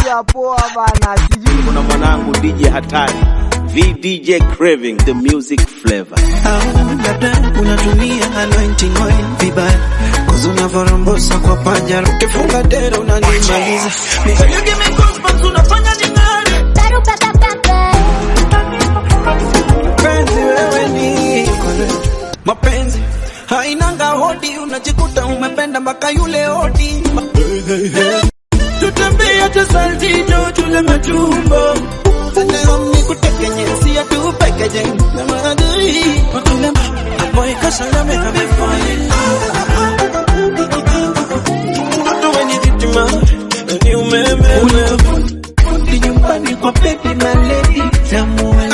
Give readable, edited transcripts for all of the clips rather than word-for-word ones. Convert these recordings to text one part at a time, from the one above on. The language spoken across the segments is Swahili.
napiga poa bana. Kuna mwanangu DJ hatari, VDJ Craving the music flavor. Unatumia anointing oil vibaya, cause unavorombosa kwa paja, ukifunga dera unanimaliza. Nigga give me goosebumps, unafanya ning'are. Taru pepe pepe. Penzi wewe ni mapenzi hainanga hodi, unajikuta umependa mpaka yule hodi. Tutembea hata Saltino tule machumbo, leo nikutekenye siya tu pekeje na maadui wakule boy kashalame habefai watu wenye vitima ni umeme undi nyumbani kwa baby my lady tamuela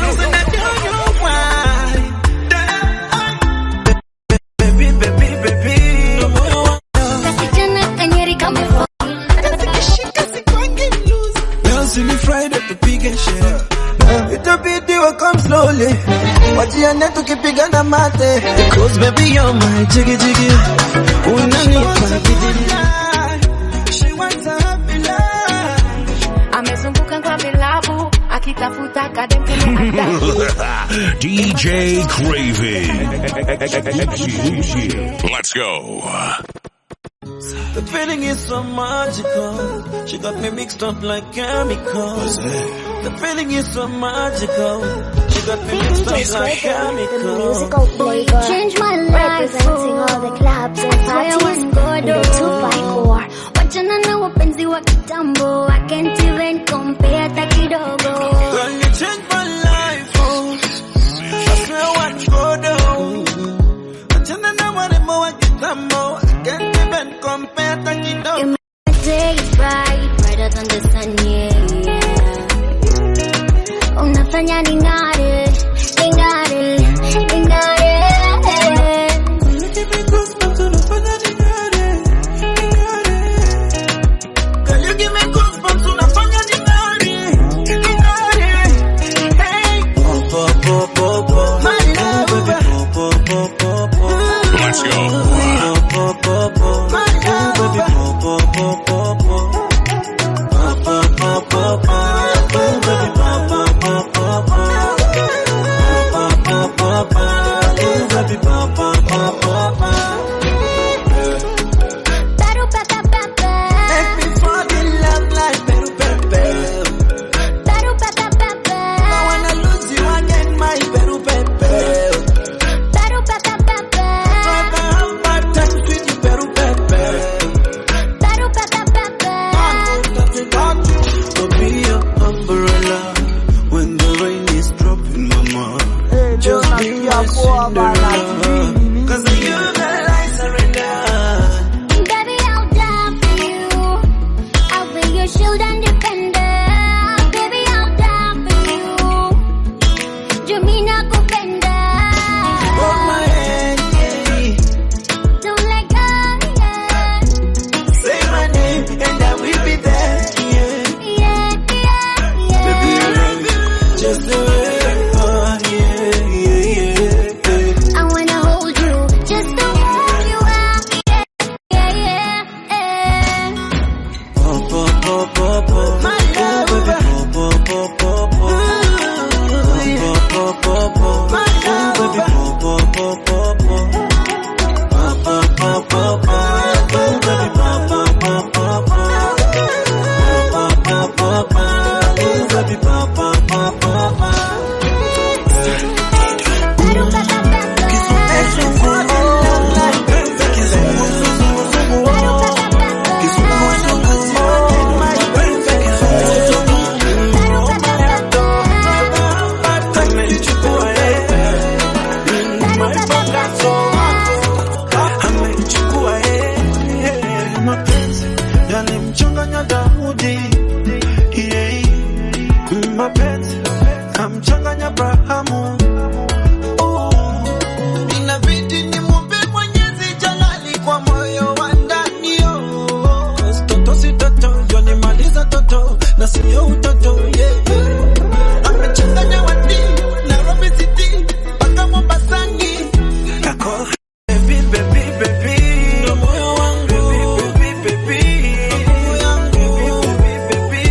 Friday tupige sherehe, itabidi wa come slowly, wajiane tukipigana mate, because baby you're my jiggy jiggy, unanipa bidii. She wants a happy life. Amezunguka kwa vilabu akitafuta kademkele DJ Craving. Let's go. The feeling is so magical. She got me mixed up like chemicals. The feeling is so magical. She got me mixed up like chemicals. Change my life, representing all the clubs and parties in the 254. Wachana na wapenzi wa kitambo, I can't even compare hata kidogo. Girl, you changed my life, oh. I swear what go down. Wachana na warembo wa kitambo, I can't even compare hata kidogo. You make my day bright, brighter than the sun, yeah. Unafanya ning'are, ning'are, ning'are. Girl, you give me goosebumps, unafanya ning'are, ning'are. Hey, pop, pop, pop, pop, pop. My love, baby, pop, pop, pop, pop. Let's go. Pop, pop, pop, pop. My love, baby, pop, pop, pop, pop, pop. Pop, pop, pop, pop, pop. Baby, pop, pop, pop, pop, pop. Pop, pop, pop, pop. Baby, pop, pop, pop, pop, pop. Taru pepe pepe. Make me fall in love like Peru Pepe. Taru pepe pepe. I wanna lose you again, my Peru Pepe. Taru pepe pepe. Forever have my time with you, Peru Pepe. Taru pepe pepe. To be your umbrella when the rain is dropping, mama. Just be my Cinderella, 'cause you the light surrender. Baby, I'll die for you. I'll be your shield and defender. Baby, I'll die for you. Jamina kupenda. Hold my hand, yeah. Don't let go, yeah. Say my name and I will be there, yeah. Yeah, yeah, Baby, I yeah. love you just the way you are, yeah, yeah, yeah. I wanna hold you just the way you are. Yeah, yeah, yeah. Pop, pop, pop, pop, pop. My love, baby, pop, pop, pop, pop, pop. Pop, pop, pop, pop. My love, baby, pop, pop, pop, pop, pop. Pop, pop, pop, pop, pop. Baby, pop, pop, pop, pop, pop. Pop, pop, pop, pop. Baby, pop, pop, pop, pop, pop. Taru pepe pepe. Yalimchanganya Daudi, yeah. Mapenzi kamchanganya Abrahamu. Inabidi nimwombe Mwenyezi Jalali kwa moyo wa ndani, oh. Toto si toto, yonimaliza toto na sio utoto, yeah. Amechanganya wadi Nairobi City mpaka Mombasani. Kako baby, baby, baby, moyo wangu, baby, baby, baby, moyo wangu, baby, baby, baby.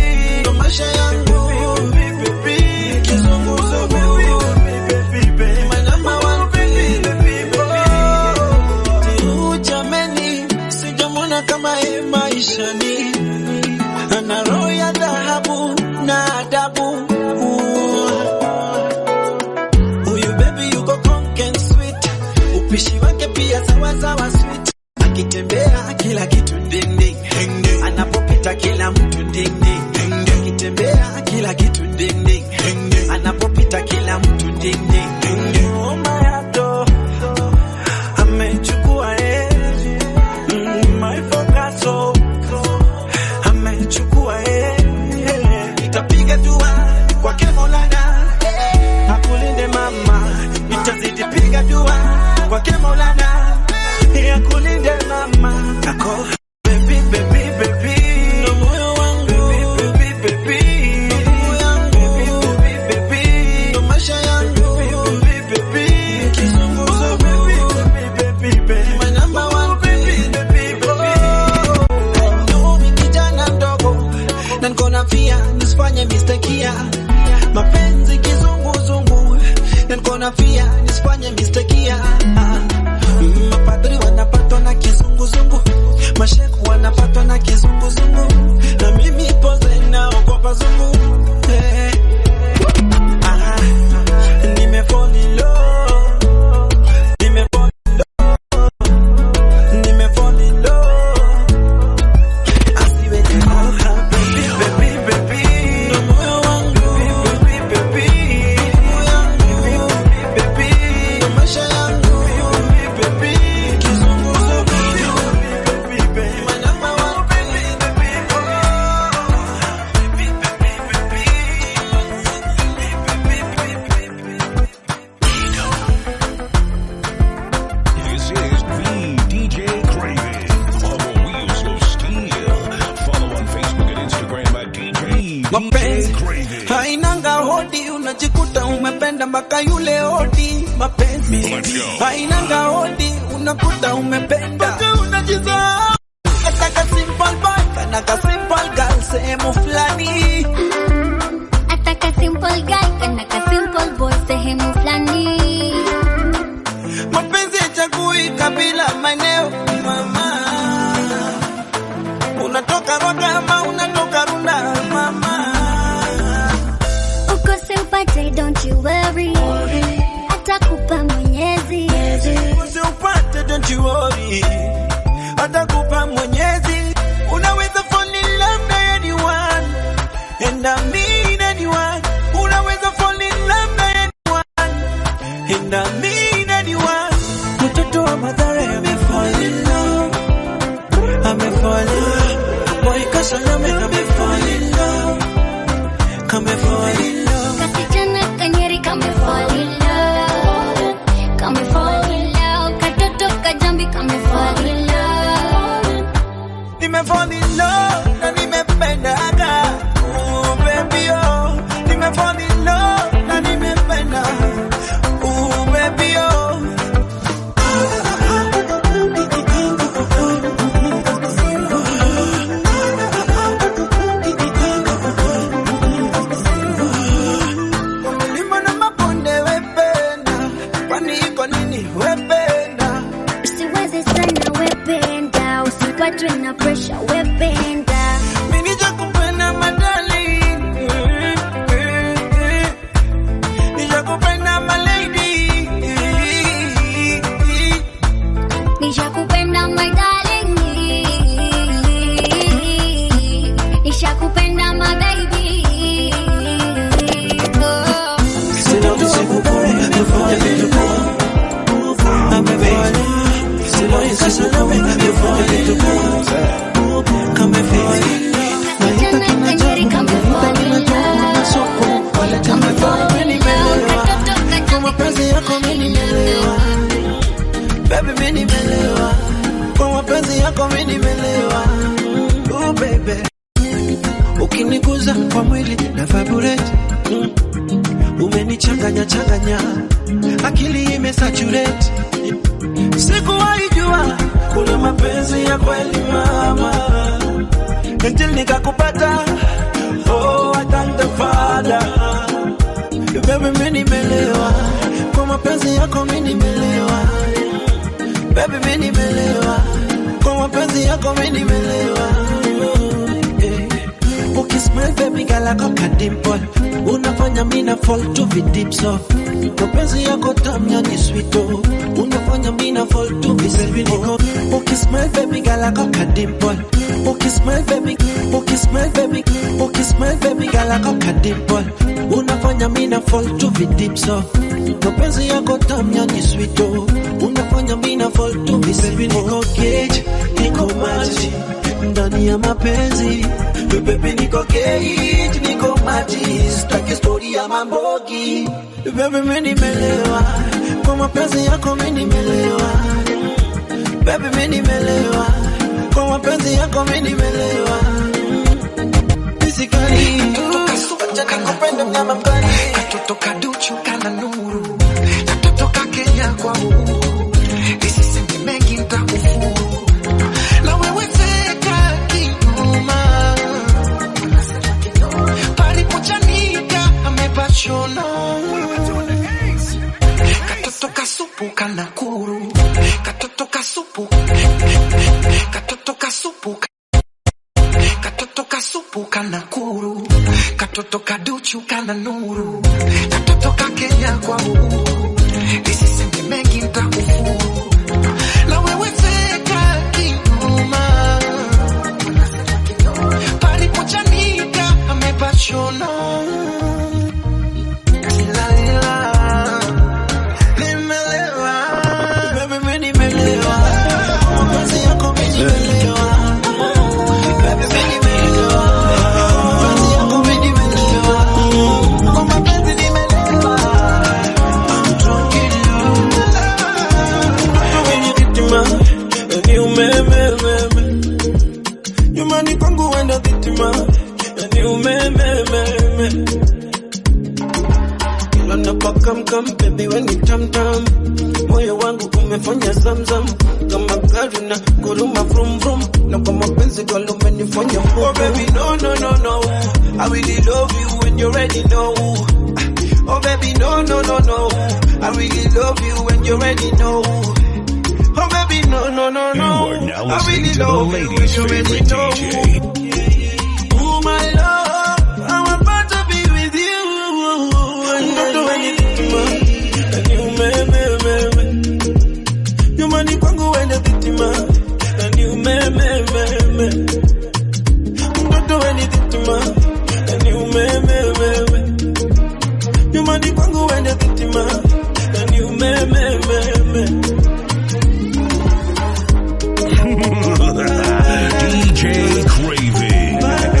hakuna kama yeye maishani. Ana roho ya dhahabu na adabu. Huyu baby yuko conk and sweet. Upishi wake pia sawa sawa sweet. Akitembea kila kitu ding ding. Anapopita kila mtu ding ding. Akitembea kila kitu ding ding. Anapopita kila mtu ding ding. Oh my adore. Amechukua my focus so. Amechukua nitapiga dua kwake Maulana. Akulinde mama. Nitazidi piga dua kwake Maulana. Akulinde mama. Ako baby baby baby. No moyo wangu baby baby. No moyo wangu baby baby. No maisha yangu baby baby. Kizunguzo baby baby baby. My number one baby baby baby. No mi kijana mdogo na niko na fia nisifanye mistake ya mapenzi kizunguzungu na niko na fia nisifanye mistake ya mapadri wanapatwa na kizunguzungu, masheku wanapatwa na kizunguzungu, na mimi pose naogopa zungu. Nimefall in love, nimefall in love, nimefall in love. Asiwe nikoha baby baby baby. No moyo wangu baby baby. No moyo wangu baby baby. No maisha yangu baby. Kizunguzo baby baby. My number one baby baby. Baby baby baby. This is VDJ Craving on the Wheels of Steel. Follow on Facebook and Instagram at DJ Craving. Hainanga hodi unajikuta umependa mpaka yule hodi. Mapenzi Let's go. hainanga hodi unakuta umependa mpaka unajisahau. Ataka simple boy kana ka simple girl sehemu fulani. Ataka simple guy kana ka simple boy sehemu fulani. Mapenzi hachagui kabila maeneo mama. Unatoka Rwanda ama unatoka Runda mama. Ukose upate don't you worry. Atakupa Mwenyezi. Usipate don't you worry. Atakupa Mwenyezi. Unaweza fall in love na anyone. And I mean anyone. Unaweza fall in love na anyone. And I mean anyone. Mtoto wa Mathare amefall in love. Amefall in love. Boy Kasalame amefall in love. Kamefall in love. Kasichana Kanyeri kame fall in love. Kame fall in love. Katoto Kajambi kame fall in love. Nimefall in love na nimependaga. Oh baby oh. Nimefall in love na nimependa. Oh baby oh. Milima na mabonde wependa. Kwani iko nini wependa? Usiweze sana wependa. Usipatwe na pressure wependa. Mimi nijakupenda madali. Nijakupenda my lady. Nishakupenda my darling. Nishakupenda my baby. Oh. Sina usikupore, nifanye vitu poa. Amefanya. Sina usikupore, nifanye vitu poa. Kamefanya. Kasichana Kanyeri kame fall in love. Kame fall in love. Katoto Kajambi Mapenzi yako mimi nimelewa. Baby mimi nimelewa. Kwa mapenzi yako mimi nimelewa. Oh baby. Ukiniguza kwa mwili na vibrate. Umenichanganya changanya. Akili imesaturate. Sikuwahi jua kuna mapenzi ya kweli mama. Until nikakupata. Oh I thank the Father. Baby mimi nimelewa. Kwa mapenzi yako mimi nimelewa. Baby mimi nimelewa. Kwa mapenzi yako mimi nimelewa. Ukismile baby girl got dimple, unafanya mimi na fall to the deep so. Mapenzi yako tamu yani sweet oh, unafanya mimi na fall to the deep oh. Ukismile baby girl got dimple, ukismile baby girl got dimple, unafanya mimi na fall to the deep so. Mapenzi yako tamu yani sweet oh, unafanya mimi na fall to the deep oh. Niko cage, niko maji ndani ya mapenzi. Baby niko cage, niko maji, sitaki story ya mambogi. Baby mimi nimelewa, kwa mapenzi yako mimi nimelewa. Baby mimi nimelewa, kwa mapenzi yako mimi nimelewa. Physically, acha nikupende mnyama mkali. Katoto kaduchu kana nuru, katoto kakenya kwa uhuru. Nisiseme mengi nitakufuru. Na wewe teka kinuma. Palipochanika amepachona. Katoto kasupu kana kuru. Katoto kasupu. Katoto kasupu. Katoto kasupu kana kuru. Katoto kaduchu kana nuru. Katoto kakenya kwa uhuru. Nisiseme mengi nitakufuru. Na wewe teka kinuma. Palipochanika amepachona. Come baby when you tam tam, moyo wangu umefanya zamzam kama gari na kuruma vroom vroom, na kwa mapenzi girl umenifanya mbovu. Oh baby no no no no, I really love you when you already know. Oh baby no no no no, I really love you when you already know. Oh baby no no no no, You are now I listening really to the love you ladies' when you already favorite know. DJ. Oh my love, I'm about to be with you. And don't do anything to me. And you you money kwangu wende vitima. And you don't do anything to me. And you you money kwangu wende vitima. And you DJ Craving.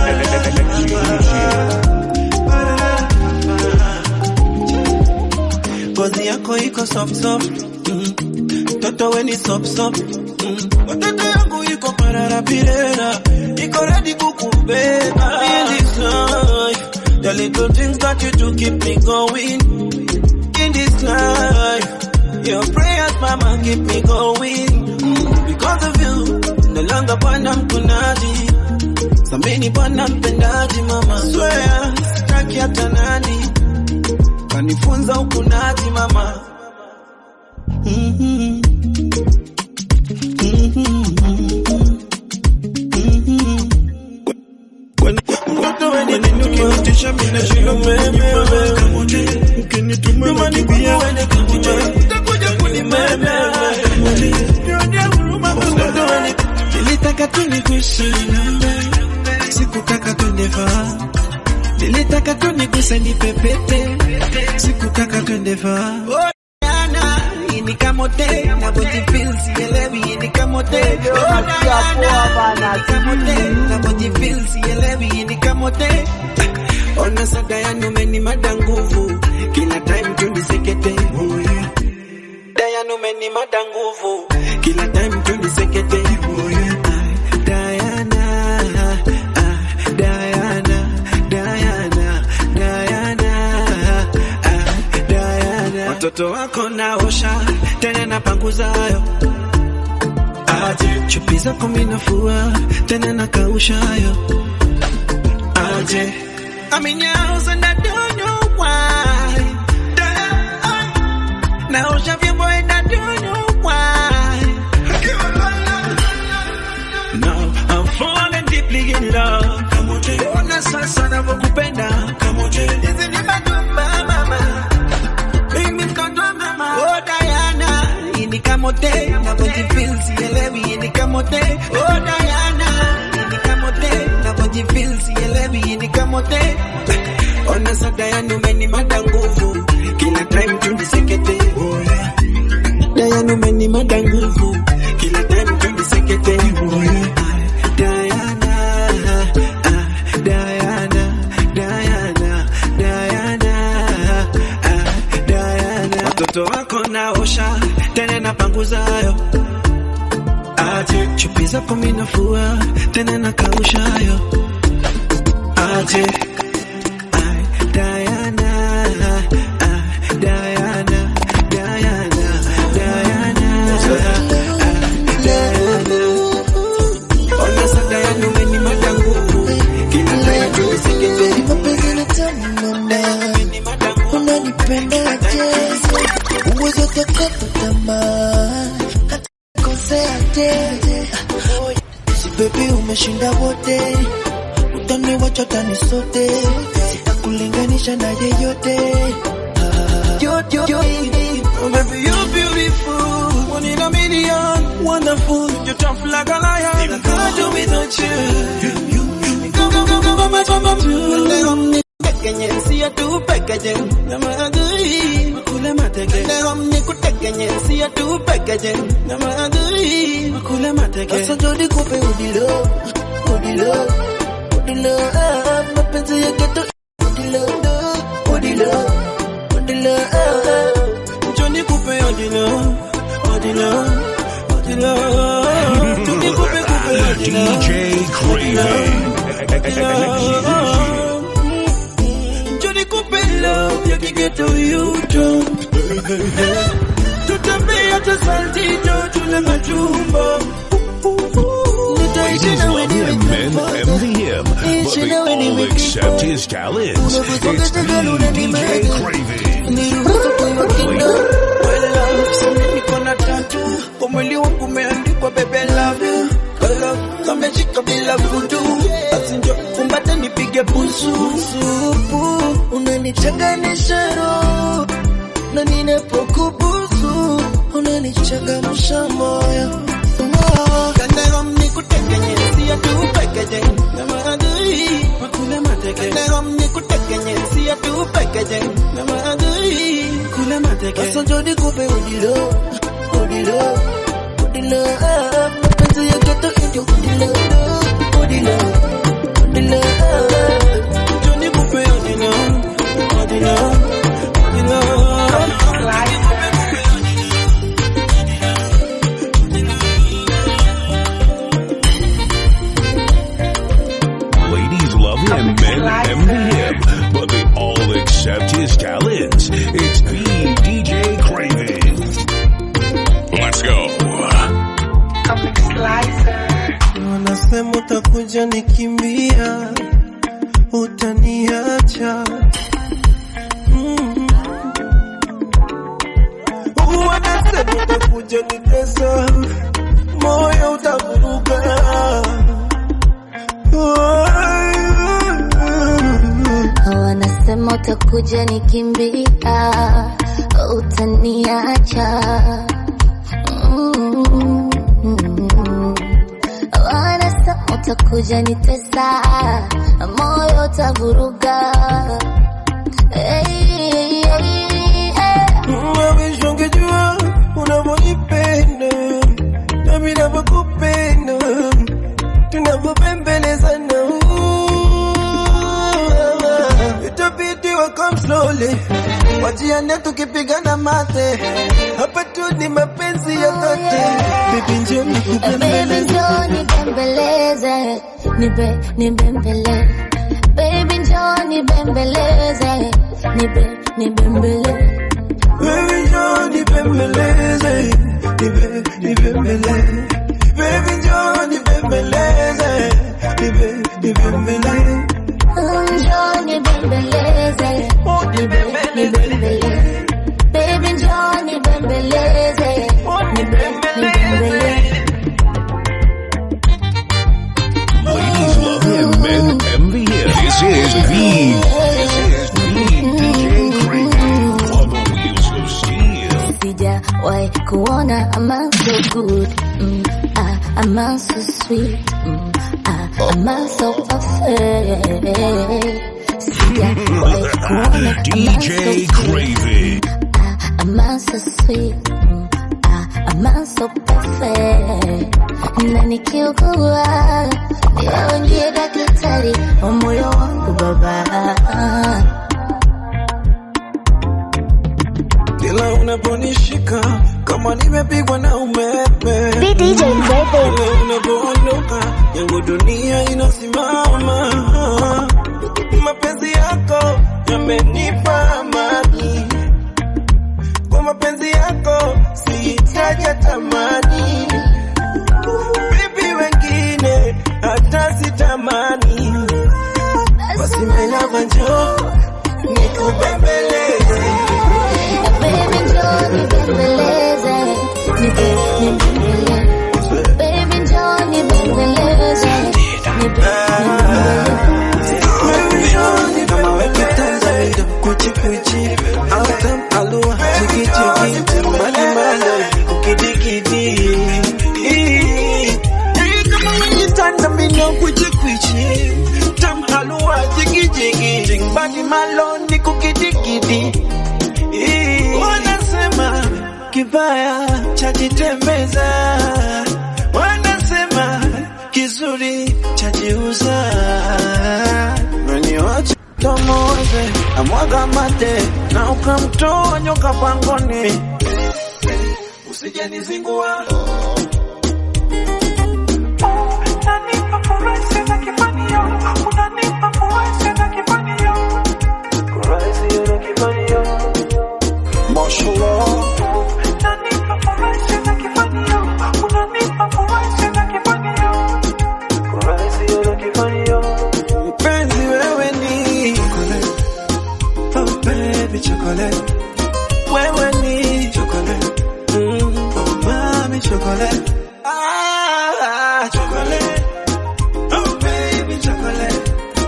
Ngozi yako iko soft soft. Toto weni sop sop. Watoto yangu iko parara pirera. Iko ready kukubeba. In this life, the little things that you do keep me going. In this life, your prayers mama keep me going. Because of you, no longer bwana mkunaji. Samini bwana mpendaji mama. Swear, sitaki hata nani. Kanifunza ukunaji mama. Mtoto weni ninukimutisha mina shilo meme. Ukinituma nakibia utakuja kunimeme. Nilitaka tu niguse sikutaka twende far. Nilitaka tu niguse nipepete sikutaka twende far. Oh Diana, ini kamote na body feels sielewi ini kamote. Oh Diana, kamote na body feels sielewi ini kamote. Ona sada yangu meni mada nguvu kila time tunisekete. Oh yeah. Diana meni mada nguvu kila time tunisekete. Oh yeah. Diana, Diana, Diana, Diana. Watoto wako naosha tena napanguzayo. Aje chupi zako mimi nafua tena nakaushayo. Aje I'm in your house and I don't know why. Naosha vyombo and I don't know why. deeply in love. Ona sasa navyokupenda. Hizi ni madumba mama. Mimi mtoto mama. Oh Diana, ini kamote navyojifeel sielewi ini kamote. Oh Diana, ini kamote navyojifeel sielewi ini kamote. Ona sasa Diana umenimada nguvu. Kila time tunisekete. Oh yeah. Diana umenimada nguvu. Kila time tunisekete. Oh yeah. Watoto wako naosha, tena napanguzayo. Aje, chupi zako mimi nafua, tena nakaushayo. Aje, Diana, Diana, Diana, Diana. Ona sasa Diana umenimada nguvu. Kila time tulisekete. Mapenzi ni tamu mama, unanipendaje? Uwezo utakata tamaa, hata kosea tete. Si baby umeshinda wote, utaniwacha tani sote. Sitakulinganisha na yeyote. Baby, you're beautiful, one in a million, wonderful. You're tough like a lion. I can't do without you. Go. Kenye siya tu packaging, na magui makule mateke. Nehomni kutekenye siya tu packaging, na magui makule mateke. Asa jodi kupe udilo, udilo, udilo. Mapenzi ya geto udilo, udilo, udilo. Jodi kupe udilo, udilo, udilo. Jodi kupe udilo. DJ Craving. Love, you can get to you too. Tutambea hata saltito tule majumbo. Ladies love him, men envy him, but they all accept his talents. It's DJ Craving. Well, love, sasa niko na tattoo. Kwa mwili wangu umeandikwa baby love you. Love, kameshika bila vudu. Basi njoo kumbate nipige busu. Supu, unanichanganyisha roho, na ninapokubusu unanichangamisha moyo. Kanehomni kutekenye siya tu packaging, na magui makule mateke. Kanehomni kutekenye siya tu packaging, na magui makule mateke. Asa jodi kupe udilo, udilo, udilo. Mapenzi ya geto indio udilo, udilo, udilo. Jodi kupe udilo, udilo, udilo. Ladies love him, men envy him, but they all accept his talents. It's the DJ Craving. Let's go. Wanasema utakuja nikimbia, utaniacha. Wanasema utakuja nitesa, moyo utavuruga. Wanasema utakuja nikimbia, utaniacha. Wanasema utakuja nitesa, moyo utavuruga. Mwisho ungejua unavyonipenda, nami navyokupenda, tunavyopembelezana. Itabidi wa come slowly, wajiane tukipigana mate. Hapa tu ni mapenzi ya dhati. Baby njoo nikubembeleze. Nibembeleze. Baby njoo nibembeleze. Nibembeleze. Baby njoo nibembeleze. Nibembeleze. Baby njoo nibembeleze. Nibembeleze. Njoo nibembeleze. Nibembeleze. Baby njoo nibembeleze. Nibembeleze. Ladies Sijawahi kuona a man so good, a man so sweet, a man so perfect. Sijawahi kuona DJ Craving. a man so sweet, a man so perfect. Na nikiugua wewe ndiye daktari wa moyo wangu baba. Kila unaponishika kama nimepigwa na umeme. DJ Craving. Kila unapoondoka yangu dunia inasimama. Mapenzi yako yamenipa amani. Kwa mapenzi yako sihitaji tamani. Bibi wengine hata sitamani. Basi melava njoo nikubembeleze. Baby njoo nibembeleze, baby njoo nibembeleze, kama wewe Tanzania kuchi kuchi autam alua chiki chiki mali mali kukidikidi kama wewe Tanzania kuchi kuchi tam alua chiki chiki mali mali kukidikidi. Wanasema kibaya chajitembeza, wanasema kizuri chajiuza. Mwenye wacha tomoze amwaga mate na ukamtoa nyoka pangoni. Usije nizingua. Unanipa furaha na kifanio, unanipa furaha na kifanio. Furaha na kifanio. Mashallah. Unanipa furaha na kifanio, unanipa furaha na kifanio. Furaha na kifanio. Mpenzi wewe ni chocolate. Oh baby chocolate. Wewe ni chocolate. Oh mami chocolate. Ah chocolate. Oh baby chocolate.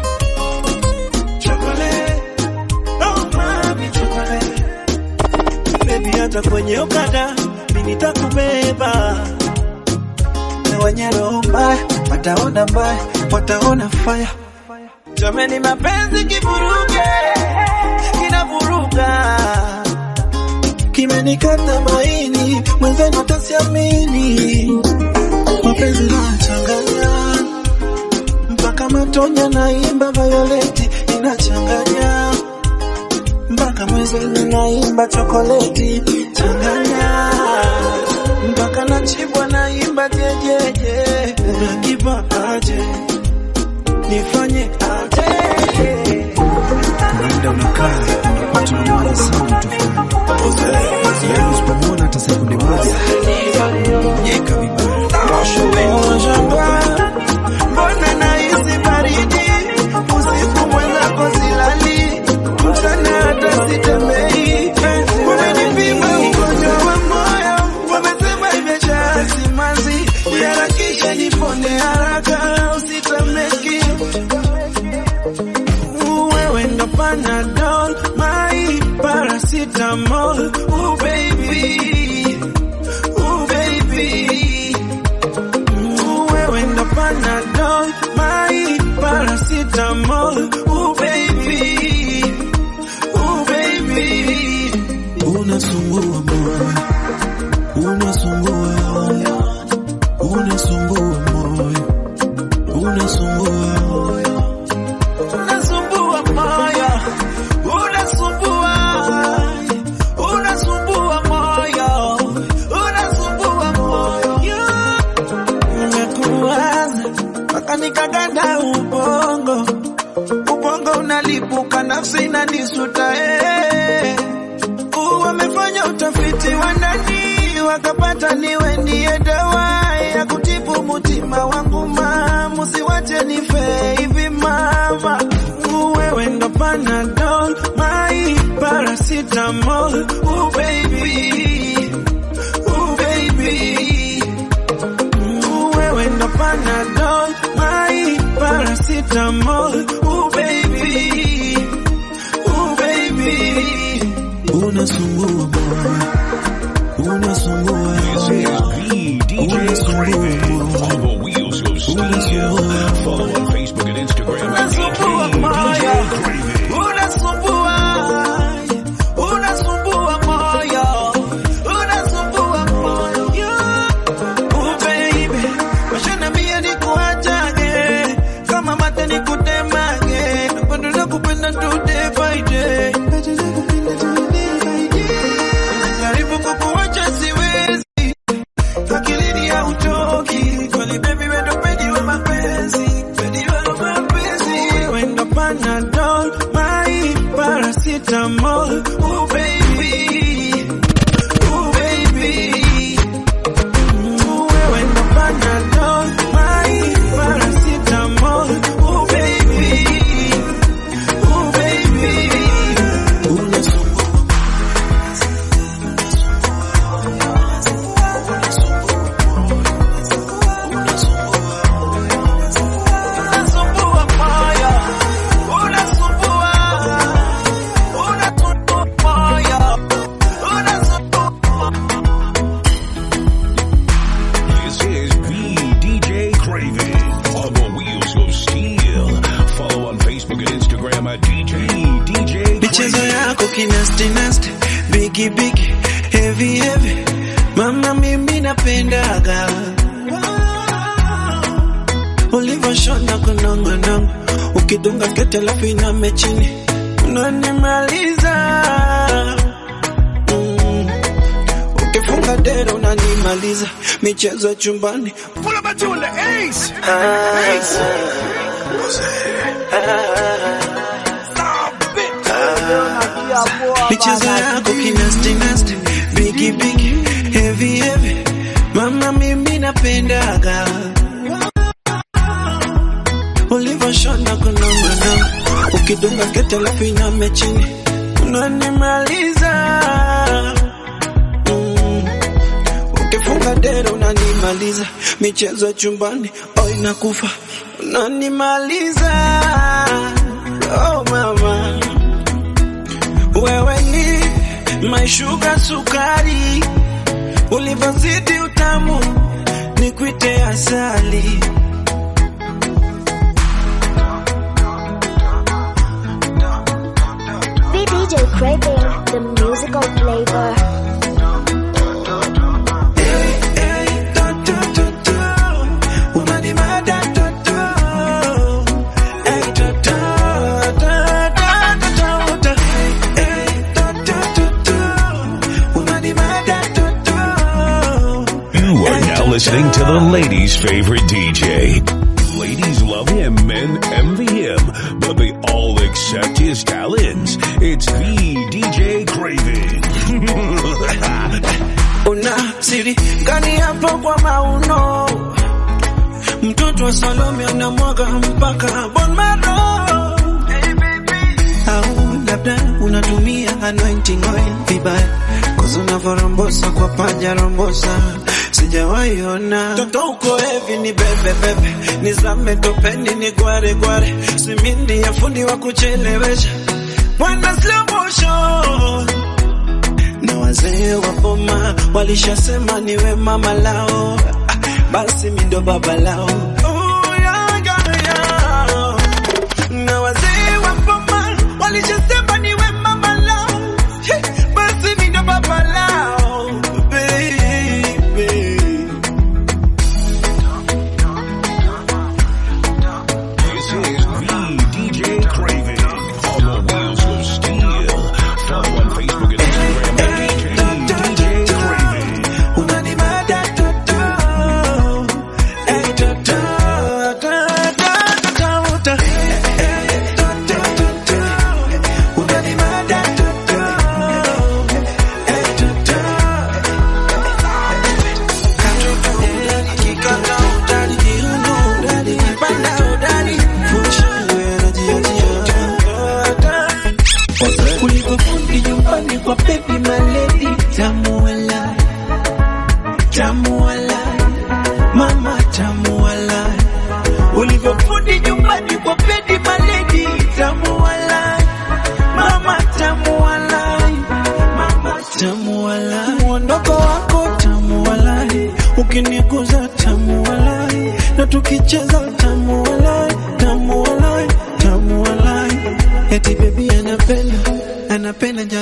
Chocolate. Oh mami chocolate. Baby hata kwenye ukada mimi nitakubeba. Na wenye roho mbaya wataona mbaya, wataona fire. Jameni mapenzi kivuruge, kinavuruga. Kimenikata maini, mwenzenu atasiamini. Mapenzi yanachanganya, mpaka matonya naimba Violeti inachanganya. Mpaka mwenzenu naimba chokoleti changanya. Mpaka nachibwa naimba jejeje. Unakipa aje, nifanye aje. Muda unakaa, unapata unawaza sana tofauti. Yaani usipomwona hata sekunde moja yeka vibaya. Mbona nahisi baridi, usiku mwenzako silali, mchana hata sitembei. Umenipima ugonjwa wa moyo, wamesema imejaa simanzi. Niharakishe nipone haraka, usitameki. Wewe ndo Panadol, my paracetamol. Ooh baby, ooh baby. Wewe ndo Panadol, my paracetamol. Ooh baby, ooh baby. Unasumbua moyo, unasumbua moyo, unasumbua moyo, unasumbua moyo. Unasumbua moyo, unasumbua, unasumbua moyo, unasumbua moyo. Nimekuwaza mpaka nikaganda ubongo, ubongo unalipuka, nafsi inanisuta. Wamefanya utafiti wa ndani, wakapata niwe ndiye dawa ya kutibu mutima wangu. Mama usiwache nife hivi mama. Wewe ndo Panadol, my paracetamol. Ooh baby, ooh baby. Wewe ndo Panadol, my paracetamol. Ooh baby, unasumbua boy, unasumbua. This is DJ Craven on the wheels of steel. Follow on Facebook and Instagram at DJ Craven. Unasumbua, unasumbua moyo, unasumbua moyo. Oh baby, mashana mia nikuachage, kama mate nikutemage, bado nakupenda tu day by day. Jaribu kukuacha siwezi, akilini hautoki, kwani baby wewe ndo pedi wa mapenzi, pedi wa mapenzi. Wenda Panadol, my paracetamol, oh baby, oh baby. Wenda Panadol, my paracetamol, oh baby, oh baby. This is DJ Craven on the wheels of steel. Follow on Facebook and Instagram at DJ Michezo Craven. yako kinasti nasti, bigi bigi, heavy heavy, mama mimi napendaga. Ulivyoshona kunongonongo, ukidunga kete alafu iname chini, unanimaliza. Ukifunga dera unanimaliza, michezo chumbani. Pull up at you in the ace. Michezo yako kinasti nasti, bigi bigi, heavy heavy, mama mimi napendaga. Ulivyoshona kunongonongo, ukidunga kete alafu iname chini, unanimaliza. Ukifunga dera unanimaliza, michezo chumbani, oh inakufa, unanimaliza. Oh mama, wewe ni my sugar sukari, ulivyozidi utamu nikuite asali. DJ Craven, the musical flavor. You are now listening to the ladies' favorite DJ. Ladies love him, men envy him, but they all accept his talents. It's the DJ Craven. Una siri gani hapo kwa mauno? Mtoto wa Salome anamwaga mpaka bon maro. Hey baby, au labda unatumia anointing oil vibaya, cause unavorombosa kwa paja rombosa, sijawahi ona. Toto uko heavy ni bebe bebe, nizame topeni ni gware gware, simindi ya fundi wa kuchelewesha, wana slow motion. Na wazee wa boma walishasema niwe mama lao, basi mimi ndo baba lao. Na wazee wa boma walishasema niwe mama lao, basi mimi ndo baba lao, baby. This is the DJ Craven on the wheels of steel. Follow on Facebook and Instagram at DJ Craven. Unanimada toto, toto.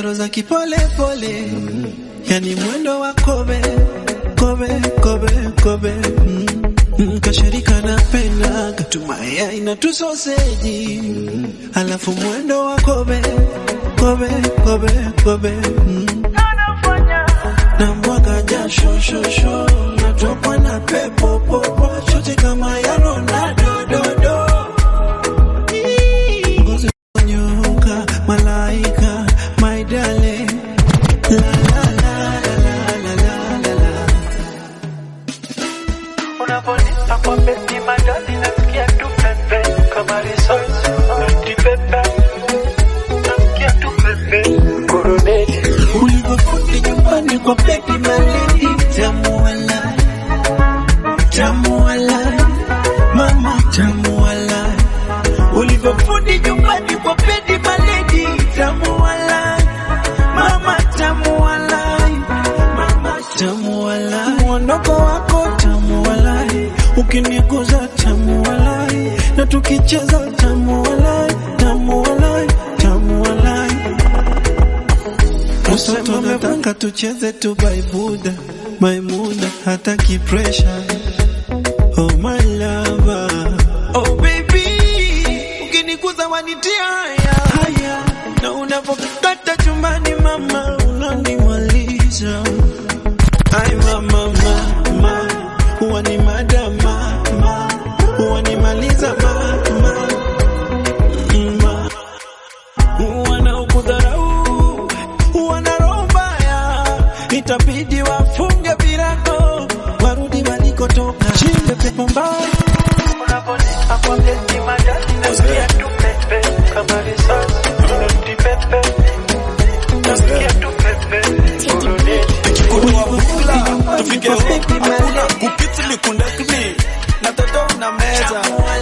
Njaro za kipole pole, yani mwendo wa kobe, kobe, kobe, kobe. Kashirika napenda katumaya ina tu sausage, alafu mwendo wa kobe, kobe, kobe, kobe. Na mwaga jasho shosho, natokwa na pepo popo, shote kama ya Ronaldo dodo. Ngozi nyoka malaika, my darling, la la la la la la la la. Unaponipa kwa beti madali nasikia tu pepe, kama risasi unanipeta, nasikia tu pepe, koroneti. Ulipofundi nyumbani kwa beti maledi, tamu walai, tamu walai, mama tamu walai. Ulipofundi nyumbani kwa beti maledi, tamu walai, mama tamu walai, mama tamu walai. Mwondoko wako tamu walai, ukiniguza tamu walai, na tukicheza tamu walai, tamu walai, tamu walai. Mtoto nataka tucheze tu baibuda, Maimuna hataki pressure. Oh my lover, oh baby, ukiniguza wanitia haya, na unapokata chumbani mama unanimaliza. Ay mama mama, uwani madama mama, uwanimaliza mama mama, wanaokudharau wanarombaya, itabidi wafunge virago warudi walikotoka. Chinde pepo mbaya unaponipa kwa beti madali nasikia tu pepe, kama risasi unanipeta, nasikia tu pepe, koroneti. Kuruwabula tufike hakuna kupiti likundakini, na toto unameza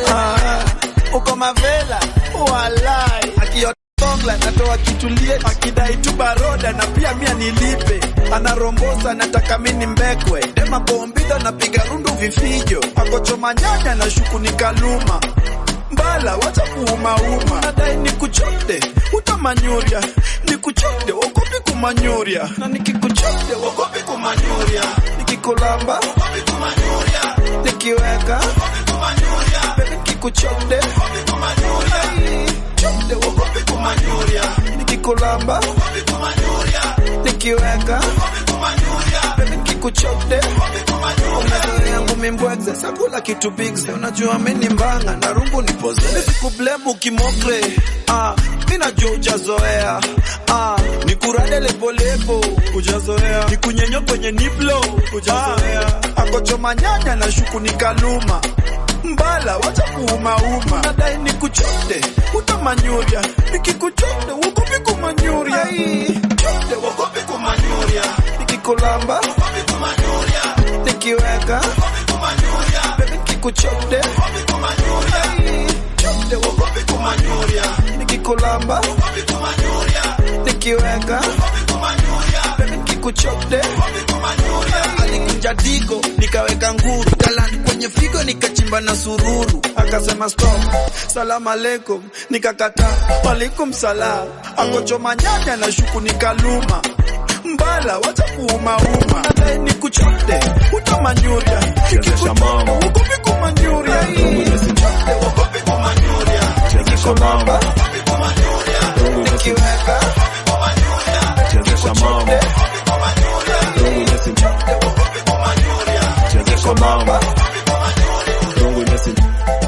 uko mavela walai. Akiyotongla natoa kitulie, akidai tu baroda na pia mia nilipe. Anarombosa nataka mini mbekwe, dema bombida na piga rundu vifijo. Akochoma nyanya na shuku nikaluma, mbala wacha kuuma uma. Nadai nikuchote utamanyuria, nikuchote wakopi kumanyuria, na nikikuchote wakopi kumanyuria, nikikulamba wakopi kumanyuria, nikiweka wakopi kumanyuria, baby nikikuchote wakopi kumanyuria, chote wakopi kumanyuria, nikikulamba wakopi kumanyuria, nikiweka wakopi kumanyuria, baby nikikuchote wakopi kumanyuria. Unajua yangu mimbweze sakula kitu bigze, unajua mimi mbanga na rungu nipoze. Sikublebu kimokre, mina jua ujazoea, nikurade lepo lepo ujazoea, nikunyenyo kwenye niplo ujazoea. Akochoma nyanya na shuku nikaluma, mbala wacha kuuma uma. Nadai nikuchote utamanyuria, nikikuchote wakopi kumanyuria, chote wakopi kumanyuria, nikikulamba wakopi kumanyuria, nikiweka wakopi kumanyuria, baby nikikuchote wakopi kumanyuria, chote wakopi kumanyuria, nikikulamba wakopi kumanyuria, nikiweka wakopi kumanyuria, baby nikikuchote wakopi kumanyuria. Alikunja digo nikaweka nguru, kalani kwenye figo nikachimba na sururu. Akasema stop, salam aleikum, nikakata walikum salam. Akochoma nyanya na shuku nikaluma, mbala wacha kuuma uma. Nadai nikuchote utamanyuria, nikikuchote wakopi kumanyuria, chote wakopi kumanyuria, nikikulamba wakopi kumanyuria, nikiweka wakopi kumanyuria, chote wakopi kumanyuria, chote wakopi kumanyuria, nikikulamba wakopi kumanyuria.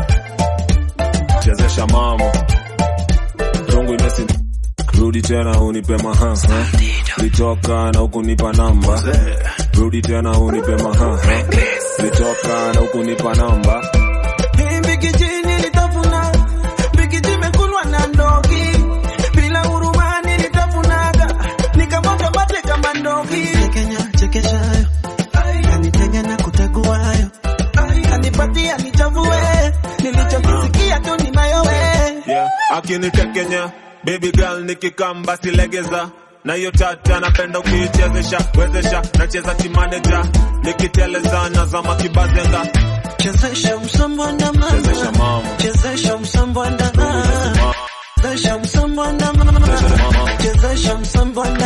Chezesha mama, rongo imesi. Rudi tena unipe maha, litoka na ukunipa namba. Rudi tena unipe maha, litoka na ukunipa namba. Bigijini nitafuna, bigiji mekulwa na ndogi, bila huruma nilitafunaga, nikamwaga mate kama ndogi. Kenya chekeshayo, kanitega na kuteguayo, kanipatia nichafue, nilichokisikia tu ni mayowe. Yeah, akinitekenya, baby girl nikikamba silegeza. Na hiyo tata napenda ukichezesha, wezesha, nacheza kimanager. Nikiteleza nazama kibazenga. Chezesha msambwanda mama, chezesha mama, chezesha msambwanda mama, chezesha msambwanda mama, chezesha msambwanda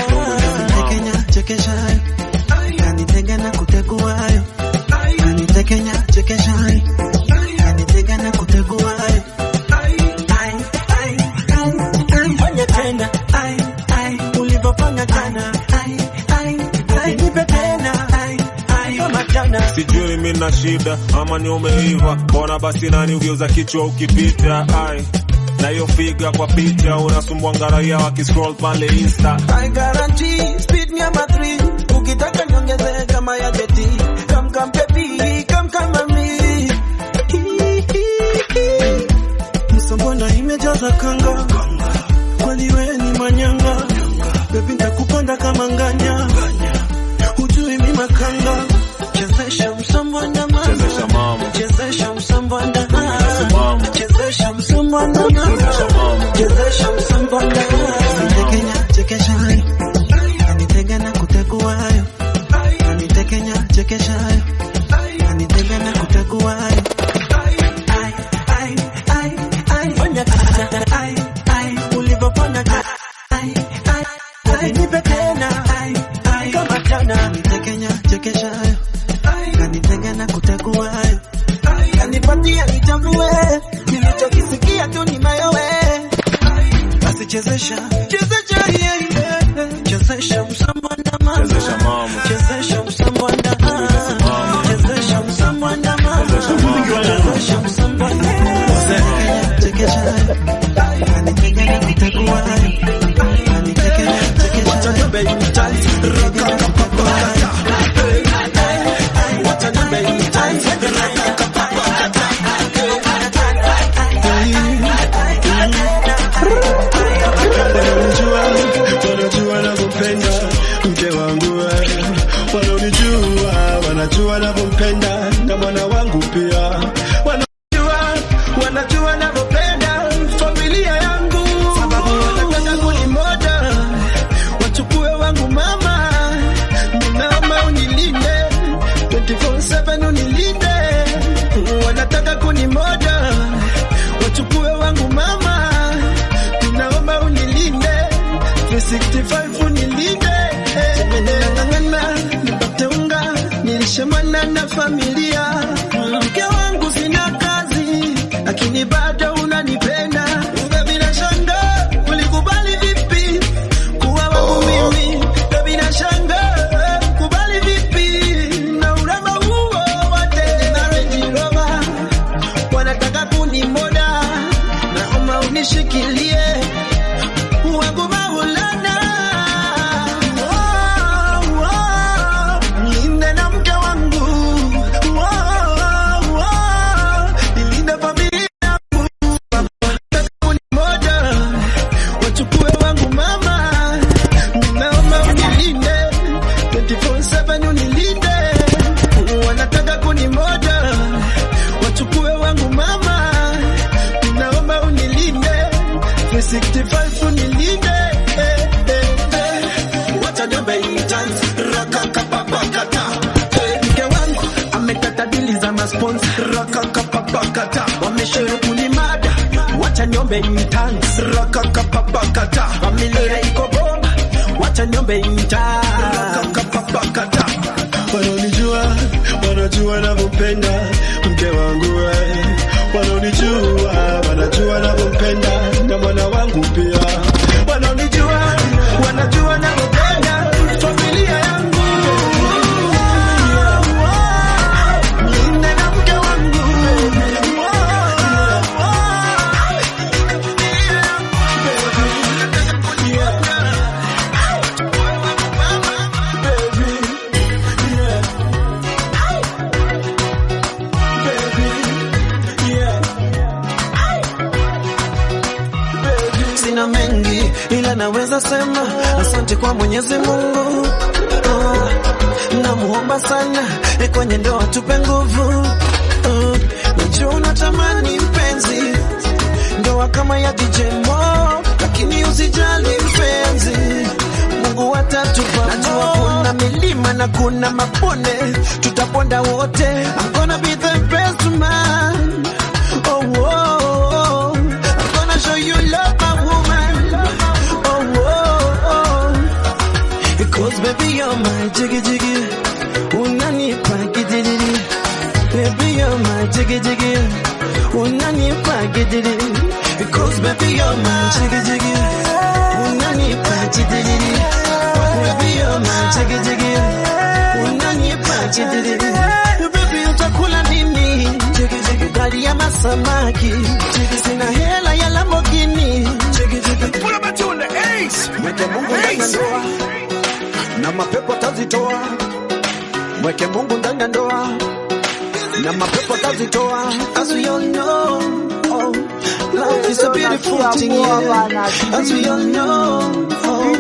una shida ama ni umeiva? Mbona basi nani ugeuza kichwa ukipita? Ai, na hiyo figa kwa picha unasumbua ngaraia wakiscroll pale Insta. I guarantee speed number 3 ukitaka niongeze kama ya Betty. Come baby, come mami. Msambona imejaza kanga, kweli wewe ni manyanga. Baby nitakupanda kama nganya, hujui mimi makanga. Chezesha msambona mama, chezesha mama, chezesha msambona mama, chezesha msambona mama, chezesha msambona mama. Chekesha anitega na kutegua hayo, anitekenya chekesha hayo, anitega na kutegua hayo. Ulivopanda nipe tena kama jana, nitekenya chekesha hayo, kanitenga na kutegua hayo, kanipatia nitambue nilichokisikia tu ni mayowe. Basi chezesha chezesha msambwana mama, chezesha mama, chezesha msambwana mama, chezesha msambwana mama, chezesha msambwana mama, chekesha kanitenga na kutegua hayo, kanitekenya chekesha wacha niombe mtani roka kapapa wacha niombe mtani roka kapapa wanajua navyopenda mke wangu, wanajua navyopenda na mwana wangu pia, wanajua navyopenda familia yangu, sababu wanataka kunimoja wachukue wangu mama. Mama unilinde 24/7 unilinde, wanataka kunimoja wachukue wangu mama. Naomba unilinde 365 unilinde, ngangana nipate unga nilishemana na familia. Mke wangu sina kazi lakini bado unanipenda, baby nashanga ulikubali vipi kuwa wangu mimi, baby nashanga kubali vipi na urembo huo wote na Range Rover, wanataka kunimoda. Naomba unishikilie wangu Maulana, nilinde na mke wangu, nilinde familia yangu, kunimoja wachukue wangu mama. Naomba unilinde 24/7 unilinde, wanataka kunimoja wachukue wangu mama. Naomba unilinde 365 unilinde, wacha niombe mtani roka kapapa kata. Mke wangu amekata dili za maspons roka kapapa kata, wameshauri kunimada, wacha niombe mtani roka kapapa kata. Familia iko bomba, wacha niombe mtani roka kapapa kata. Wanajua navyopenda mke wangu, wanajua navyopenda na mwana wangu pia, wanajua navyopenda familia yangu, nilinde na mke wangu, sina mengi ila naweza sema asante kwa Mwenyezi Mungu. Namuomba sana kwenye ndoa tupe nguvu. Najua unatamani mpenzi ndoa kama ya DJ Mo, lakini usijali mpenzi, Mungu atatupa. Najua kuna milima na kuna mabonde, tutaponda wote. I'm gonna be the best man. Oh, I'm gonna show you love, my woman. Oh, because baby you're my jiggy jiggy, unanipa kididi. Baby you're my jiggy jiggy, unanipa kididi. Because baby you're my jiggy jiggy, unanipa kididi. Baby you're my jiggy jiggy, unanipa kididi. Baby utakula gari ya masamaki, sina hela ya Lamborghini. Pull up on the ace. Mweke Mungu ndani ya ndoa na mapepo tazitoa. Mweke Mungu ndani ya ndoa na mapepo tazitoa. As we all know, oh, life is a beautiful thing, yeah. As we all know, oh,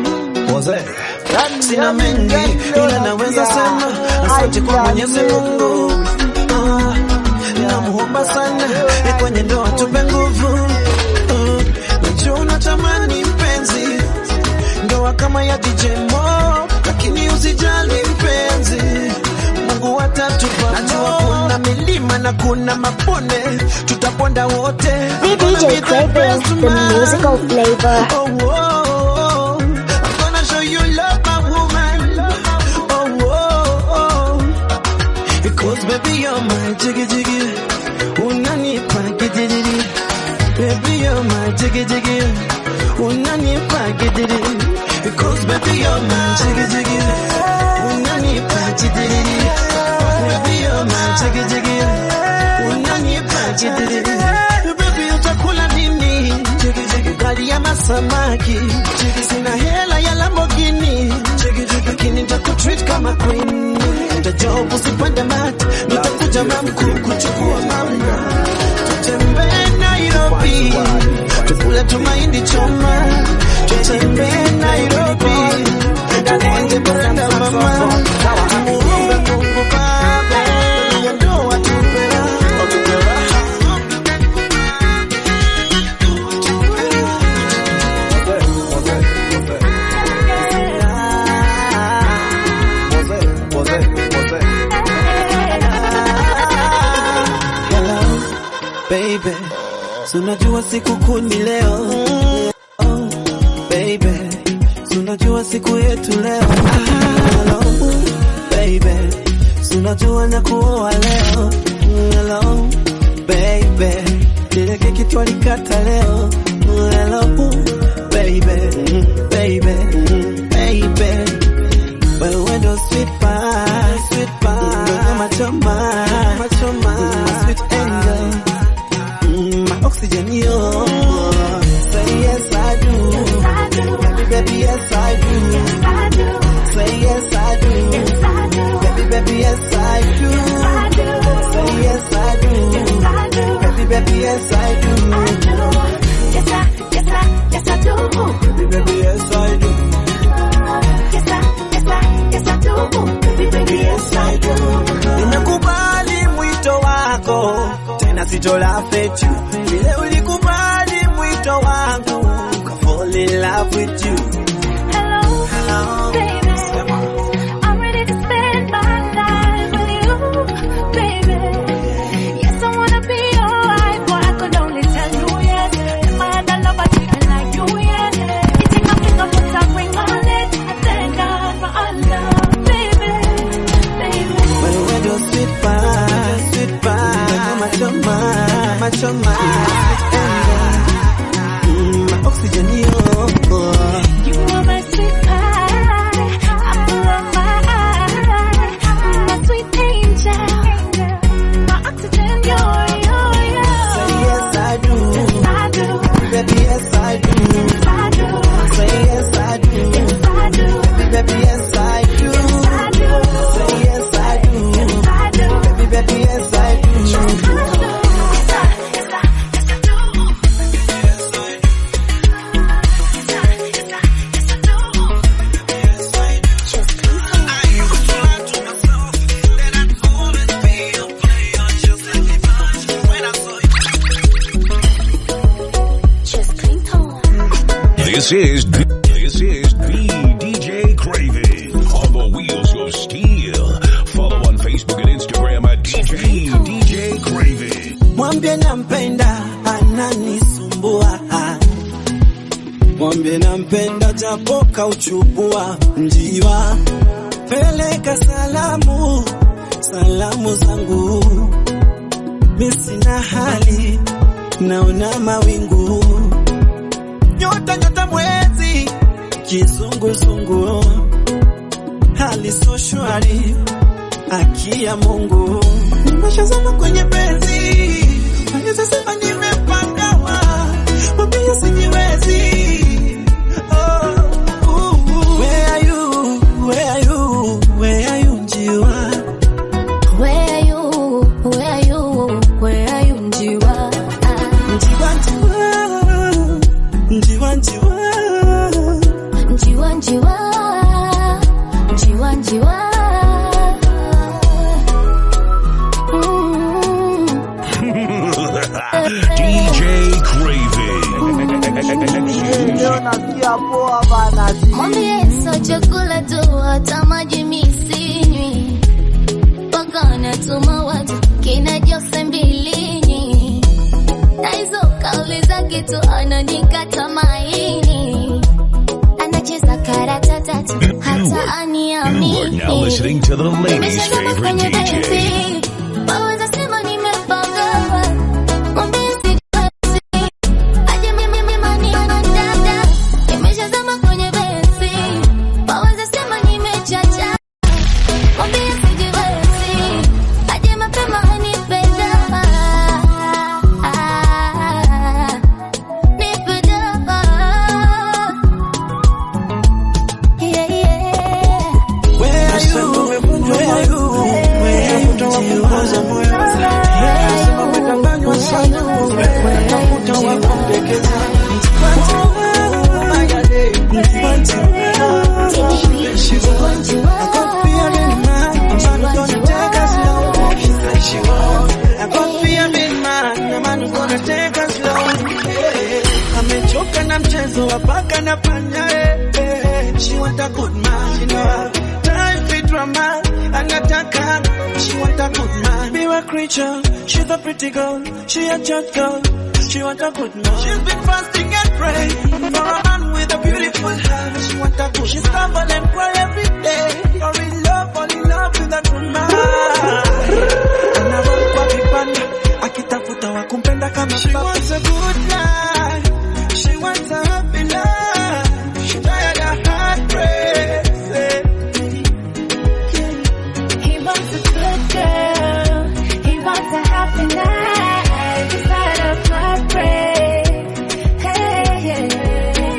sina mengi ila naweza sema asante kwa Mwenyezi Mungu. Namuomba sana kwenye ndoa tupe nguvu. Najua unatamani mpenzi, ndoa kama ya DJ Mo, lakini usijali mpenzi, Mungu atatupa. Najua kuna milima na kuna mabonde, tutaponda wote. DJ Craving, the musical flavor. Oh, oh, oh. I'm gonna show you love, my woman. Oh, oh, oh. Because baby you're my jiggy jiggy. Unanipa gidiri. Baby you're my jiggy jiggy. Unanipa gidiri. Because baby you're my jiggy jiggy. Unanipa gidiri. Baby you're my jiggy jiggy. Unanipa gidiri. Baby utakula nini? Gari ya masamaki, sina hela ya Lamborghini, lakini nitakutreat kama queen. Nitajob usipande mat, nitakuja mamku kuchukua mama. Tutembee Nairobi, tukule tumaindi choma. Tutembee Nairobi, tuende baranda mama. Tumuombe Mungu Baba, ya ndoa tupera. Baby, unajua siku kuni leo. Oh, baby, unajua siku yetu leo. Hello, baby, unajua na kuoa leo. Hello, baby, ile keki twalikata leo. Hello, baby, baby, baby, wewe ndo sweet pie, sweet pie, machoma, machoma, sweet angel. Oxygen, yo. Say yes, I do. Yes, I do. Baby, baby, yes, I do. Yes, I do. Say yes, I do. Yes, I do. Baby, baby, yes, I do. Yes, I do. Say yes, I do. Yes, I do. Baby, baby, yes, I do. I do. Yes, I do. Baby, baby, yes, I do. Yes, I do. Baby, baby, yes, I do. Nimekubali mwito wako, tena sitola fetu. Vile ulikubali mwito wangu, I fall in love with you. Hello, hello, baby. I'm ready to spend my life with you, baby. Yes, I wanna be your wife, but I could only tell you yes. If I had a love, I'd treat you like you, yes. You take my finger, put a ring on it. I thank God for our love, baby, baby. Well, when you're sweet pie, sweet pie, machoma, machoma. My oxygen, yo. You are my sweet pie, apple of my eye, my sweet angel, my oxygen, yo. Say yes, I do. Yes, I do. Baby, yes, I do. Yes, I do. Say yes, I do. Yes, I do. Baby, yes, I do. Yes, I do. Say yes, I do. Yes, I do. Baby, yes, I do. This is the DJ Craving on the wheels of steel. Follow on Facebook and Instagram at DJ Craving. Mwambie nampenda, ananisumbua. Mwambie nampenda, japo kauchubua njiwa. Peleka salamu, salamu zangu. Mimi sina hali, naona mawingu. Nyota nyota mwezi, kizunguzungu. Hali so shwari, Haki ya Mungu nimeshazama kwenye penzi, naweza sema nimepagawa, mwambie sijiwezi. Where are you? Where are you? Where are you, Njiwa? Where are you? Where are you? Where are you, Njiwa? Njiwa, Njiwa, Njiwa, Njiwa. Njiwa, Njiwa, Njiwa, Njiwa. DJ Craving. Mwambie so chakula tu, hata maji misinywi, mpaka natuma watu kina Jose Mbilinyi, na hizo kauli zake tu ananikata maini, anacheza karata tatu hata aniamini. You are now listening to the ladies' favorite DJ. Waweza sema nimepagawa, mwambie sijiwezi, aje mimi mani anadada, nimeshazama kwenye besi. Waweza sema nimechacha, mwambie sijiwezi, aje mapema anipenda, nipenda. Yeah, yeah. Where are you? Where are you? Where are you, Njiwa? Nasema umedanganywa sana, umetafuta wa kumpekeza. Amechoka na mchezo wa paka na panya. She want a good man, you know. Time for drama, anataka. She want a good man. Be a creature, she's a pretty girl. She a chat girl. She want a good man. She's been fasting and praying for a man with a beautiful heart. She want a good. She stumble and cry every day. Fall in love with a good man. Anaropa vipanda, akitafuta wa kumpenda kama she wants a good life. She wants a happy life. She tired of heartbreak. He wants a good girl. He wants a happy life. He's tired of heartbreak. Hey, hey, hey.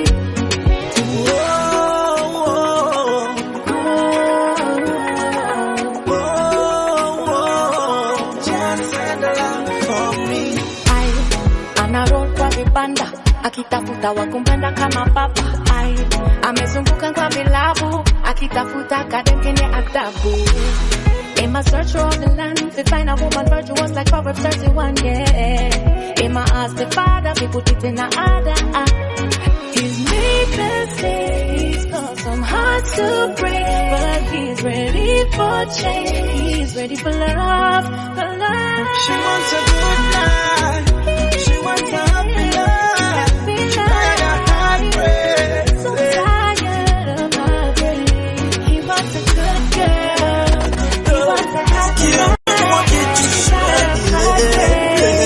Anarokwa vibanda akitafuta wakumpenda kama papa. Amezunguka kwa vilabu akitafuta kadem kenye adabu. In my search for all the land, to find a woman virtuous like Proverbs 31, yeah. In my ask the Father, we put it in a order. He's made mistakes, caused some hearts to break, but he's ready for change. He's ready for love, for love. She wants a good life. She wants a happy life. She's tired of heartbreak. So tired of heartbreak. He wants a good girl. He wants a happy life. He's tired of heartbreak.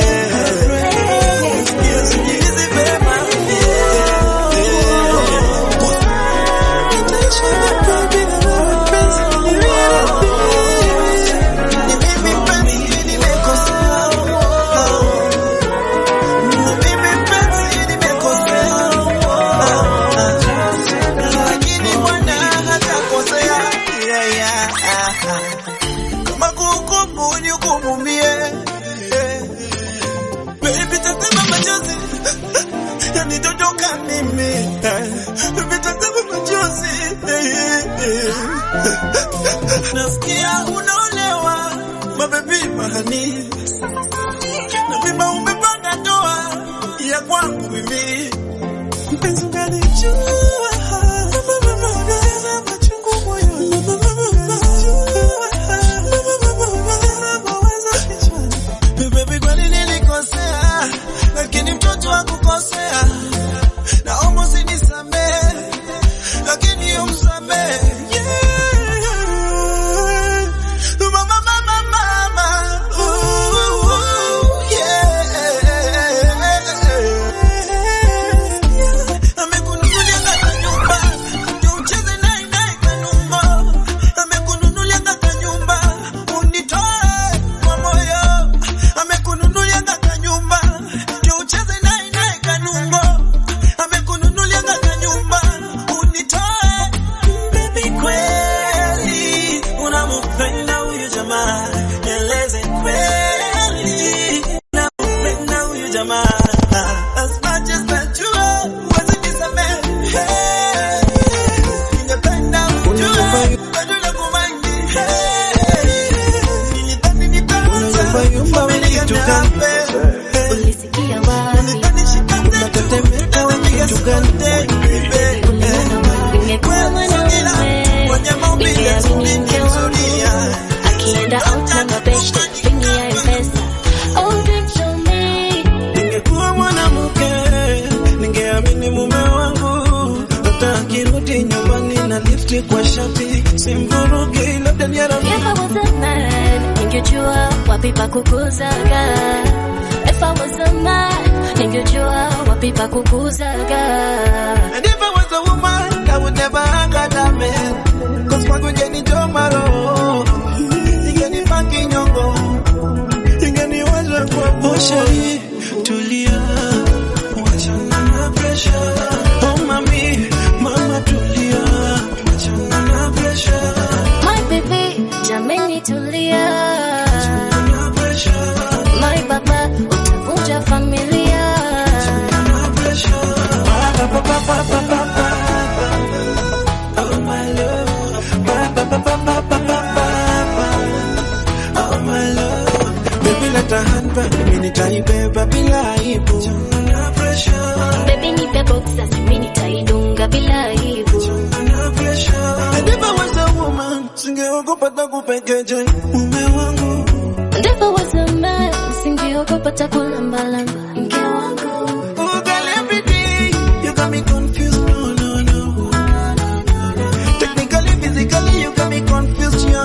Nasikia unaolewa, mabebi mahani, na mimba umepanga ndoa ya kwangu mimi. Mpenzi ungalijua machungu moyoni, baby kwani nilikosea, lakini mtoto hakukosea. Naomba usinisamehe, lakini umsamehe. Amekununulia shati kwa shati, simvurugi labda ni If I was a man, ningejua wapi pa kukuzaga. If I was a man, ningejua wapi pa kukuzaga. And if I was a woman, I would never hang that man. Cause kwangu ngeni jomaro, ingeni paki nyongo, ingeni wazwe kwa bosha. Tulia, wachana na pressure. Oh mami, mama tulia, wachana na pressure. My baby, jameni tulia. My baba, utavunja familia. Oh my love, oh my love. Baby let a handbag, mimi nitaibeba bila aibu. Baby nipe boxer, mimi nitaidunga bila aibu. And if I was a woman, singeogopa takupekeje mume wangu. And if I was a man, singeogopa takulambalamba mke wangu. Oh girl, every day you got me confused, no. Technically, physically, you got me confused, yo.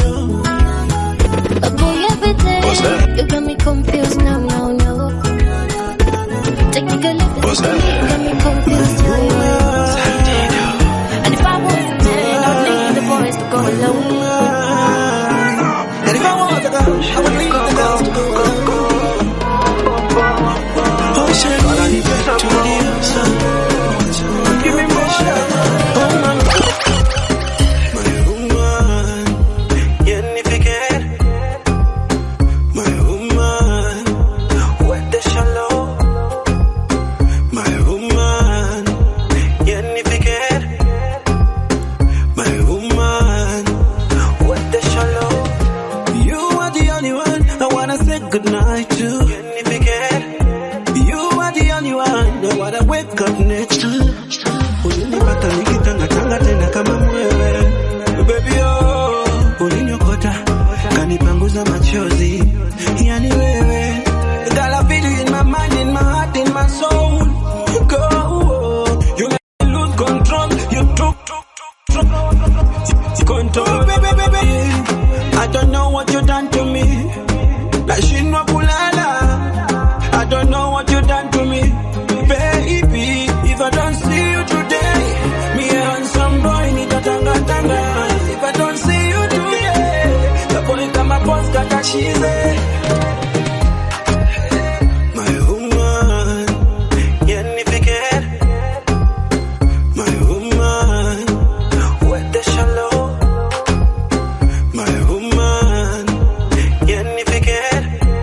A boy every day, you got me confused, no. Technically, physically, you got me confused, yo. And if I was a man, I'd leave the boys to go alone. And if I was a girl, I would leave the girls to go alone. Oh shit, give me more. Oh mama, my woman, yenifiker. My woman, what the shallow. My woman, yenifiker. My woman, what the shallow. You are the only one I wanna say goodnight to. You are the only one I wanna wake up next to. Ulinipata nikitanga tena kama mwewe. Baby oh, uliniokota kanipanguza machozi. Yani wewe, girl I feel you in my mind, in my heart, in my soul. Go, you let me lose control. You took control, baby. I don't know what you done to me. Nashindwa kulala. I don't know what you done to me, baby. If I don't see you today, me a handsome boy nitatanga. If I don't see you today, the boy kama boss kakashize. My woman, yenifiker. My woman, what the shallow. My woman, yenifiker.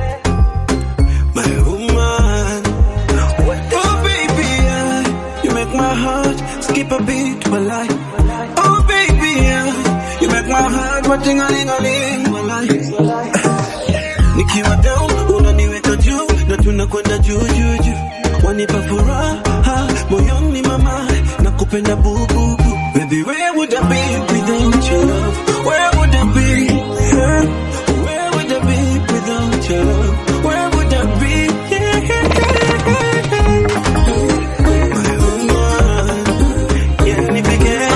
My woman, oh baby, you make my heart skip a beat, walai. Oh baby, you make my heart ting-a-ling-a-ling, walai. Nikiwa down, unaniweka juu, na tunakwenda juu. Wanipa furaha, moyoni mama, nakupenda bubu. Baby, where would I be without your love? Where would I be? Where would I be without your love? Where would I be? My woman, yenifiker.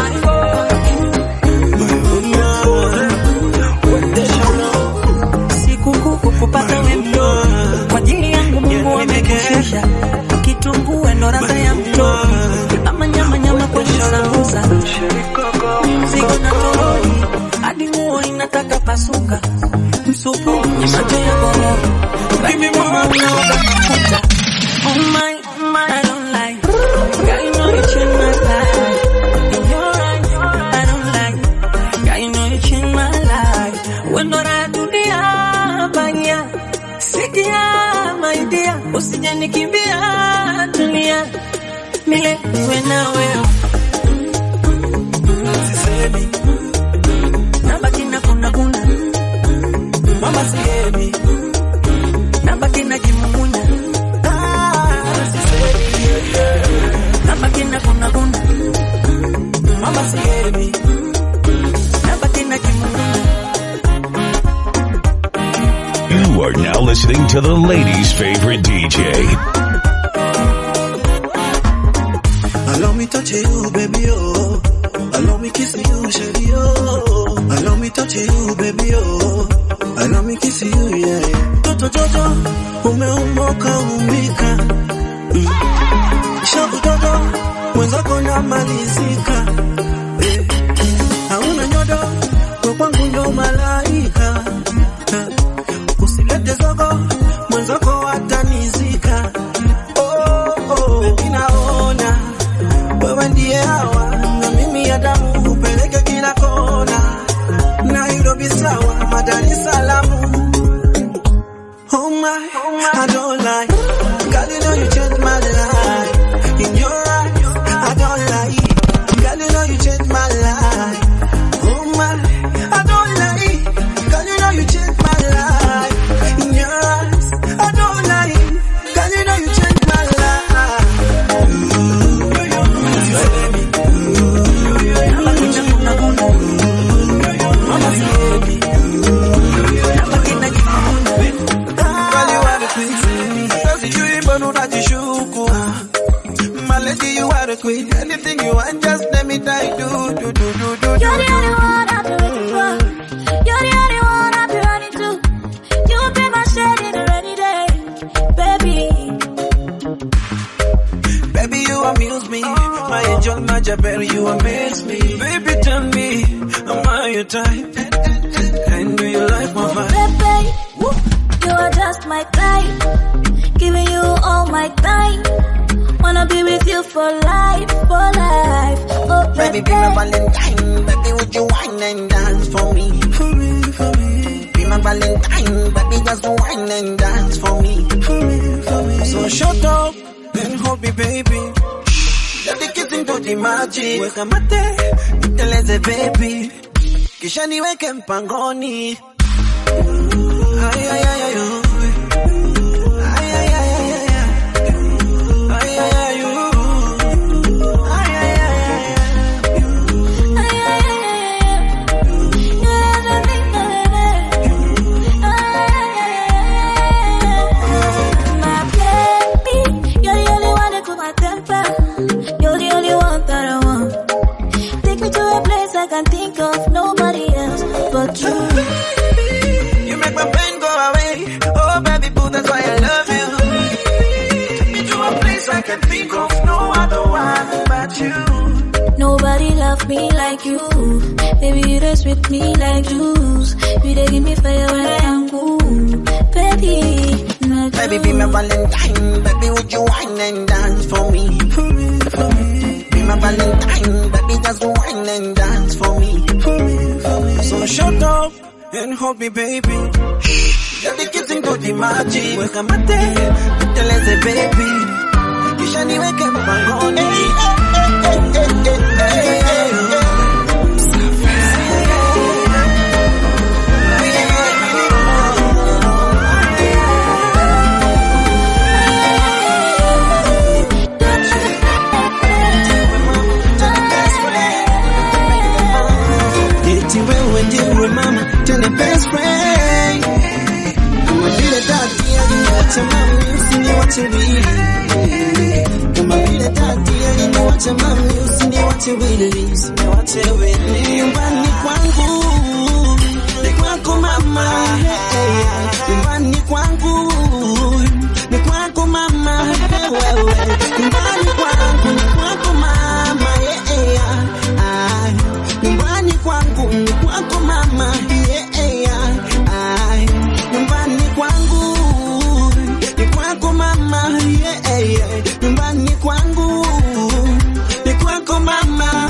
My woman, what the shallow. Sikukuu kupata wembo kwa ajili yangu Mungu amekishusha. Kitunguu ndo ladha ya mtoto. Ama nyama kwa sambusa. Mzigo na toroli hadi nguo inataka pasuka. Msupu ni macho ya goro. Give me more unaoga. Oh my, I don't like. Girl, you know you changed my life. In your eyes, I don't like. Girl, you know you changed my life. When I do the abaya, sikia my dear, usije nikimbia tulia. Mile niwe na wewe. Sisemi, Nabaki na kuna. mama sisemi, Nabaki na kimumunya. Nabaki na kuna. mama sisemi. Nabaki na kimumunya. You are now listening to the ladies' favorite DJ. Allow me touch you, baby, oh. Allow me kiss you, shady, oh. Allow me touch you, baby, oh. Allow me kiss you, yeah. Toto Jojo, umeumoka umbika. Shabu Dodo, mwenzako na malizika. Hauna nyodo, kwa kwangu ndo malaika. Usilete zogo, mwenzako atanizika. Baby naona, wewe ndiye hawa. Na mimi ya damu, upeleke kila kona. Nairobi sawa, Dar es Salaam. Oh my, I don't lie. Girl, you know you changed my life. In your eyes, I don't lie. Girl, you know you changed my life. Oh my, I don't lie. Girl, you know you changed my life. In your eyes, I don't lie. Girl, you know you changed my life. You are the queen. Anything you want, just let me die. Do. You're the only one I've been waiting for. You're the only one I've been running to. You'll be my shade in a rainy day, baby. Baby, you amuse me. My angel, my Jabber, you amaze me. Baby, tell me, am I your type? And do you like my vibe? Baby, you are just my type. Giving you all my time. Wanna be with you for life, for life. Oh, baby, be my Valentine. Baby, would you wine and dance for me? For me. Be my Valentine. Baby, just wine and dance for me. For me. So shut up and hold me, baby. Let the kissing do the magic. Weka mate, niteleze baby. Kisha niweke mpangoni. Ay, ay, ay, ay, oh. I can't think of nobody else but you. You make my pain go away. Oh baby boo, that's why I love you. Take me to a place I can think of no other one but you. Nobody love me like you. Baby, you just with me like juice. You dey give me fire when I'm cool. Baby, baby, be my Valentine. Baby, would you wine and dance for me? For me. Be my Valentine. Baby, just wine and dance for me. For me. So shut up and hold me, baby. Let the kissing do the magic. Weka mate, niteleze baby. Kisha niweke mpangoni. Mama, tell the best friend. I'm a bit of daddy, I didn't know what your mama used to what you really. I'm a bit of daddy, I didn't know what your mama used to what you really. What you really. Nyumbani kwangu, ni kwako mama. Nyumbani kwangu, ni kwako mama. Nyumbani kwangu, ni kwako mama. Nyumbani kwangu, ni kwako mama. Nyumbani kwangu, ni kwako mama. Nyumbani kwangu, ni kwako mama.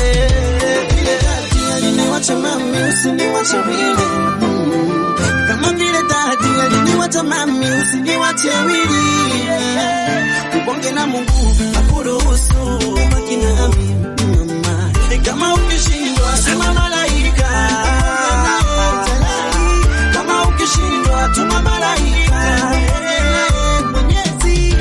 Aliniwacha mami, usiniwache wili. Kama vile dadi aliniwacha mami, usiniwache wili. Ubonge na Mungu akuruhusu baki nami mama. Kama ukishindwa sema malaika. Kama ukishindwa tuma malaika. Mwenyezi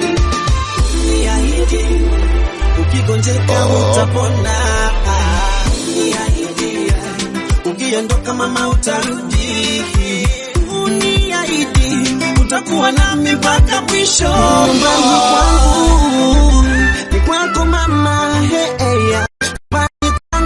niahidi, ukigonjeka utapona. Niahidi, ukiondoka mama utarudi. Uniahidi, utakuwa nami mpaka mwisho. Nyumbani kwangu, ni kwako mama. Nyumbani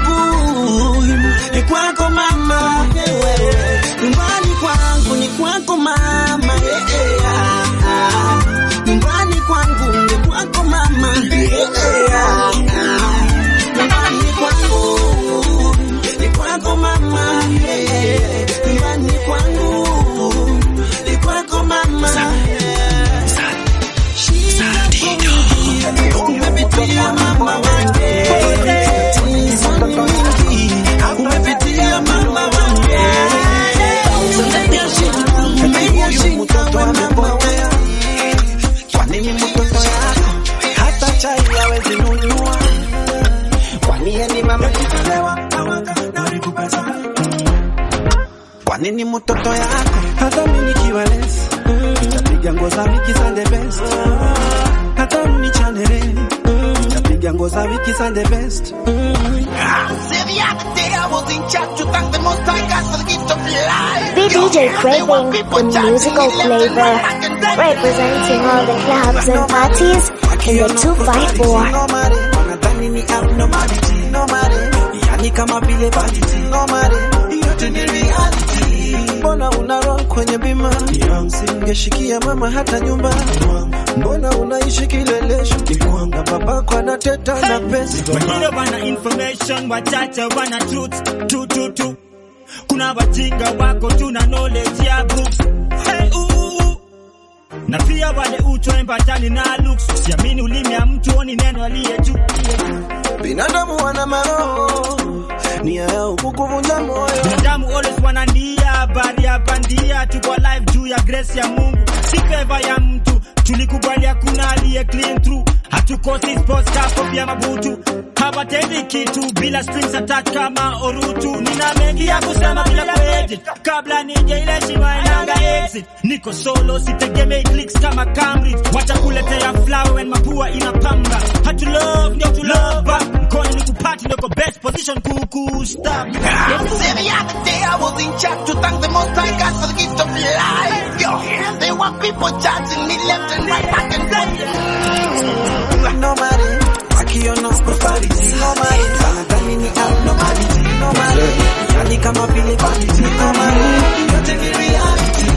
mini mtoto yako. Hata mimi nikiwa less, nitapiga nguo za wiki Sunday best. Hata mimi chanere, nitapiga nguo za wiki Sunday best. Say the other day I was in church to thank the Most High God for the gift of life. The DJ Craving, the musical flavor, representing all the clubs and parties in the 254. Wanadhani ni abnormality, yani kama vile vanity, yote ni reality. Mbona una roll kwenye bima, singeshikia mama hata nyumba. Mbona unaishi kilelesho, na babako anateta na pesa. Wengine wana information, wachache wana truth. Kuna wajinga wako tuna knowledge ya books. Hey, na pia wale utoemba tani na looks. Siamini ulimi ya mtu oni neno aliye juu. Binadamu wana maroho, nia yao kukuvunja moyo. Binadamu always wanania, bari ya bandia. Tuko live juu ya grace ya Mungu, si favor ya mtu. Tulikubali hakuna aliye clean through. Hatukosi sports car kopia mabutu. Hawatendi kitu bila strings attached kama orutu. Nina mengi ya kusema bila kuedit, kabla nije ile shima inanga exit. Niko solo sitegemei clicks kama Cambridge. Watakuletea flower when mapua inapamba. Hatu love ndio to love back. Mkono ni kupati ndio best position kuku stop. Say the other day I was in church to thank the Most High God for the gift of life. Yo, there were people judging me left and right, back and forth. Nobody, wakiona prosperity. Nobody, wanadhani ni abnormality. Nobody, yani kama vile vanity. Nobody, yote ni reality.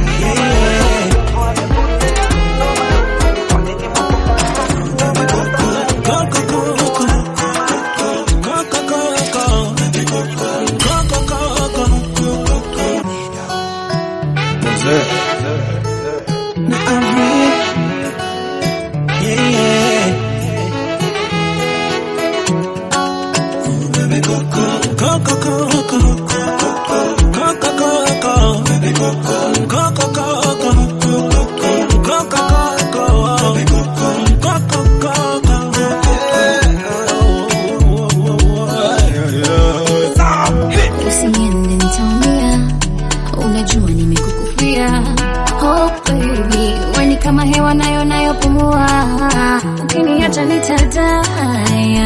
Kama hewa nayo pumua, ukiniacha nitadai.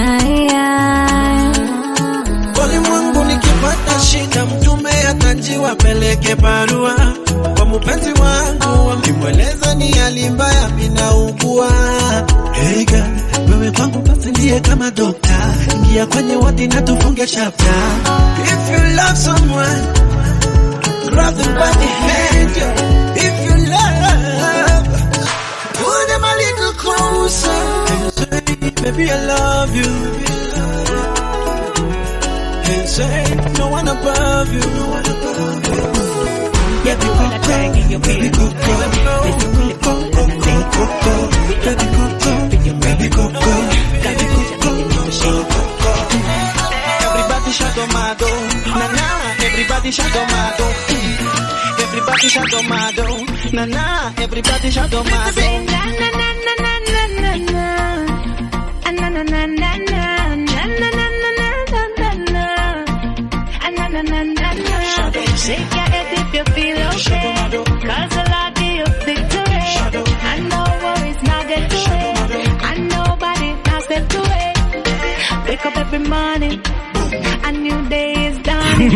Walimwengu nikipata shida, mtume atanjiwa peleke barua kwa mpenzi wangu, nimweleza ni hali mbaya minaugua. Hey girl, wewe kwangu basi ndiye kama dokta, ingia kwenye wadi na tufunge chapter. If you love someone, grab them by the hand. If you love, pull them a little closer. Baby, I love you. And say, no one above you. Baby, baby, everybody shadomado, na everybody shadomado. Everybody shadomado, na everybody shadomado. Shake your head if you feel okay, 'cause I'll give you victory. And no worries, not get to it. And nobody has to do it. Wake up every morning, a new day is done.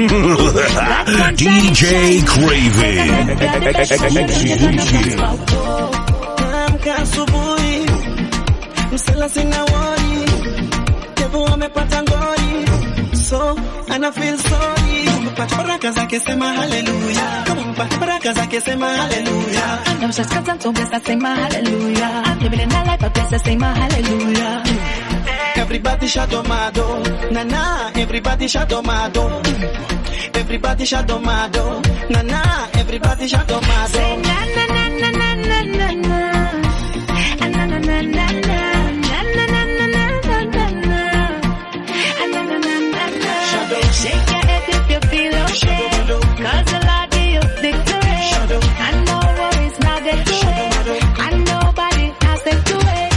DJ Craving. Amka asubuhi, msela sina worry, devu amepata ngori, so ana feel sorry. Mpata baraka zake sema hallelujah, kama mpata baraka zake sema hallelujah. And I'm just cantando, bless I say my hallelujah. I'm living in a life of bless I say my hallelujah. Everybody shadomado, na everybody shadomado. Everybody shadomado, na everybody shadomado. Say na na na na na na na na. And na na na na na. Shake your head if you feel okay, 'cause I'll give you victory. And no worries, not get to it. And nobody has to do it.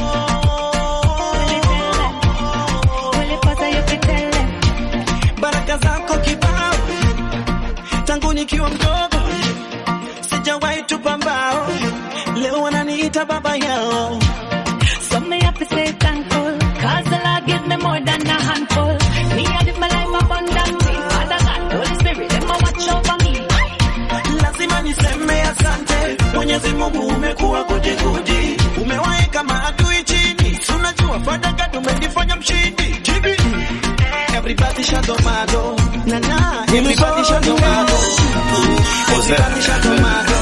Will it pasa you pretend? Baraka zako kibao, tangu nikiwa mdogo. Nikipandisha tomato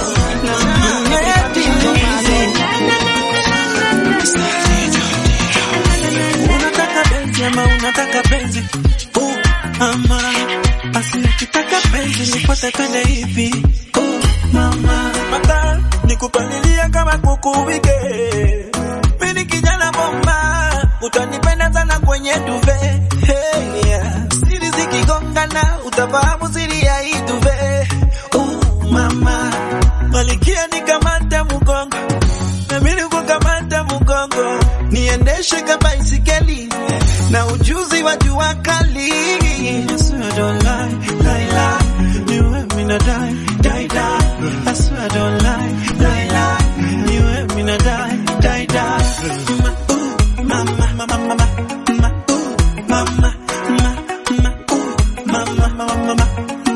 unataka benzi ama unataka benzi? Mama, basi nikitaka benzi nipate twende hivi. Mama, mata nikupalilia kama kuku wike. Mimi kijana bomba, utanipenda sana kwenye duve. Hey, yeah. Siri zikigongana utafahamu siri ya hii duve. Mama, malikia nikamata mgongo, na mimi nikukamata mgongo, niendeshe kama baisikeli na ujuzi wa jua kali. I swear I don't lie, lie, lie. You and me not die, die, die. I swear I don't lie, lie, lie. You and me not die, die, die. Mama, mama, mama, mama, mama, mama, mama, mama, mama.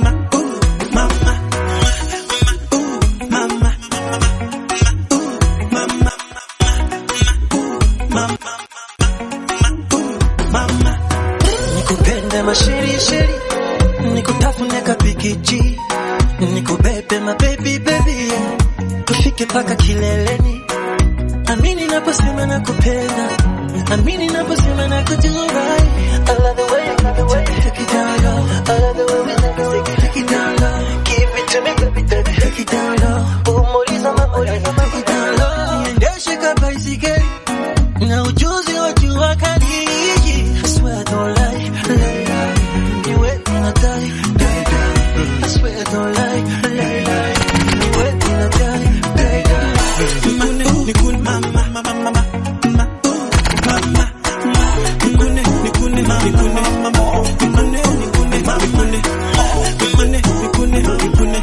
Sheri sheri, nikutafune kapikichi, nikubebe my baby baby, yeah. Tufike paka kileleni. Amini naposema nakupenda, amini naposema nakujua. I love the way, take it down low. I love the way we take it down low. Give it to me baby, baby, take it down low. Umoriza mamoriza, take it down low. Niendeshe kama baisikeli na ujuzi wa jua kali. I swear I don't lie, lie, lie. You ain't gonna die, die, die. I swear I don't lie, lie, lie. You ain't gonna die, die, die. Nikune, mama, mama, mama, mama, mama, nikune, nikune, mama, nikune, mama, nikune, nikune, mama, nikune, nikune, nikune, nikune, nikune,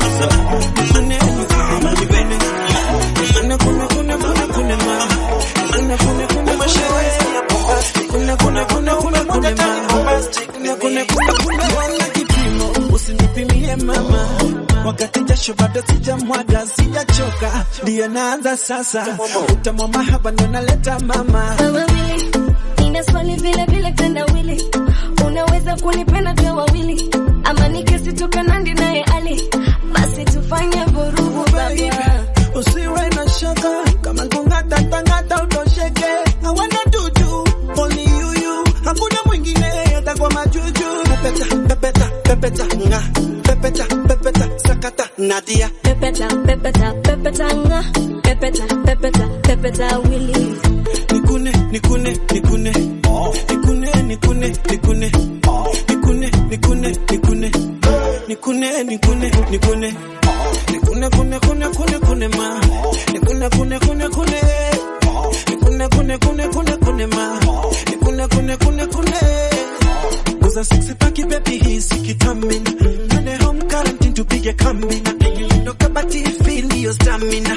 usinipimie mama, wakati jasho bado sijamwaga, sijachoka, ndio naanza sasa. Utamu mahaba ndio naleta mama. Wewe wili, nina swali vile vile tenda wili. Unaweza kunipenda kwa wawili, ama nikisitoka nandi naye ali, basi tufanye vurugu baba. Usiwe na shaka, kama kungata tangata utosheke. I wanna do only you. Hakuna mwingine hata kwa majuju. Pepeta, pepeta, pepeta, nga. Pepeta, pepeta, sakata, Nadia. Pepeta, pepeta, pepeta, nga. Pepeta, pepeta, pepeta, wili. Nikune, nikune, nikune. Nikune, nikune, nikune. Nikune, nikune, nikune. Nikune, nikune, nikune. Nikune, kune, kune, kune, kune, ma. Nikune, kune, kune, kune. Nikune, kune, kune, kune, kune, ma. Nikune, kune, kune, kune. Kuza sexy paki baby hisi kitamina. Nane home quarantine tupige kambina. Ndo kabati feel your stamina.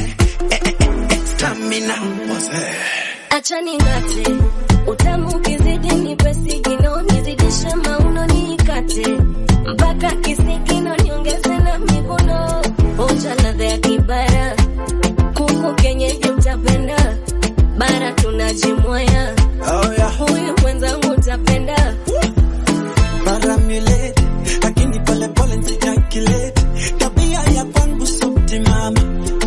Stamina. Acha ningate, utamu kizidi nipe sigino, nizidishe mauno nikate, mpaka kisigino niongeze na mikono. Onja ladha ya kibara, kuku kenyeji utapenda, bara tunajimwaya. Oh yeah. Huyu mwenzangu utapenda. Bara milete, lakini pole pole nsijakilete. Tabia ya kwangu softi mama,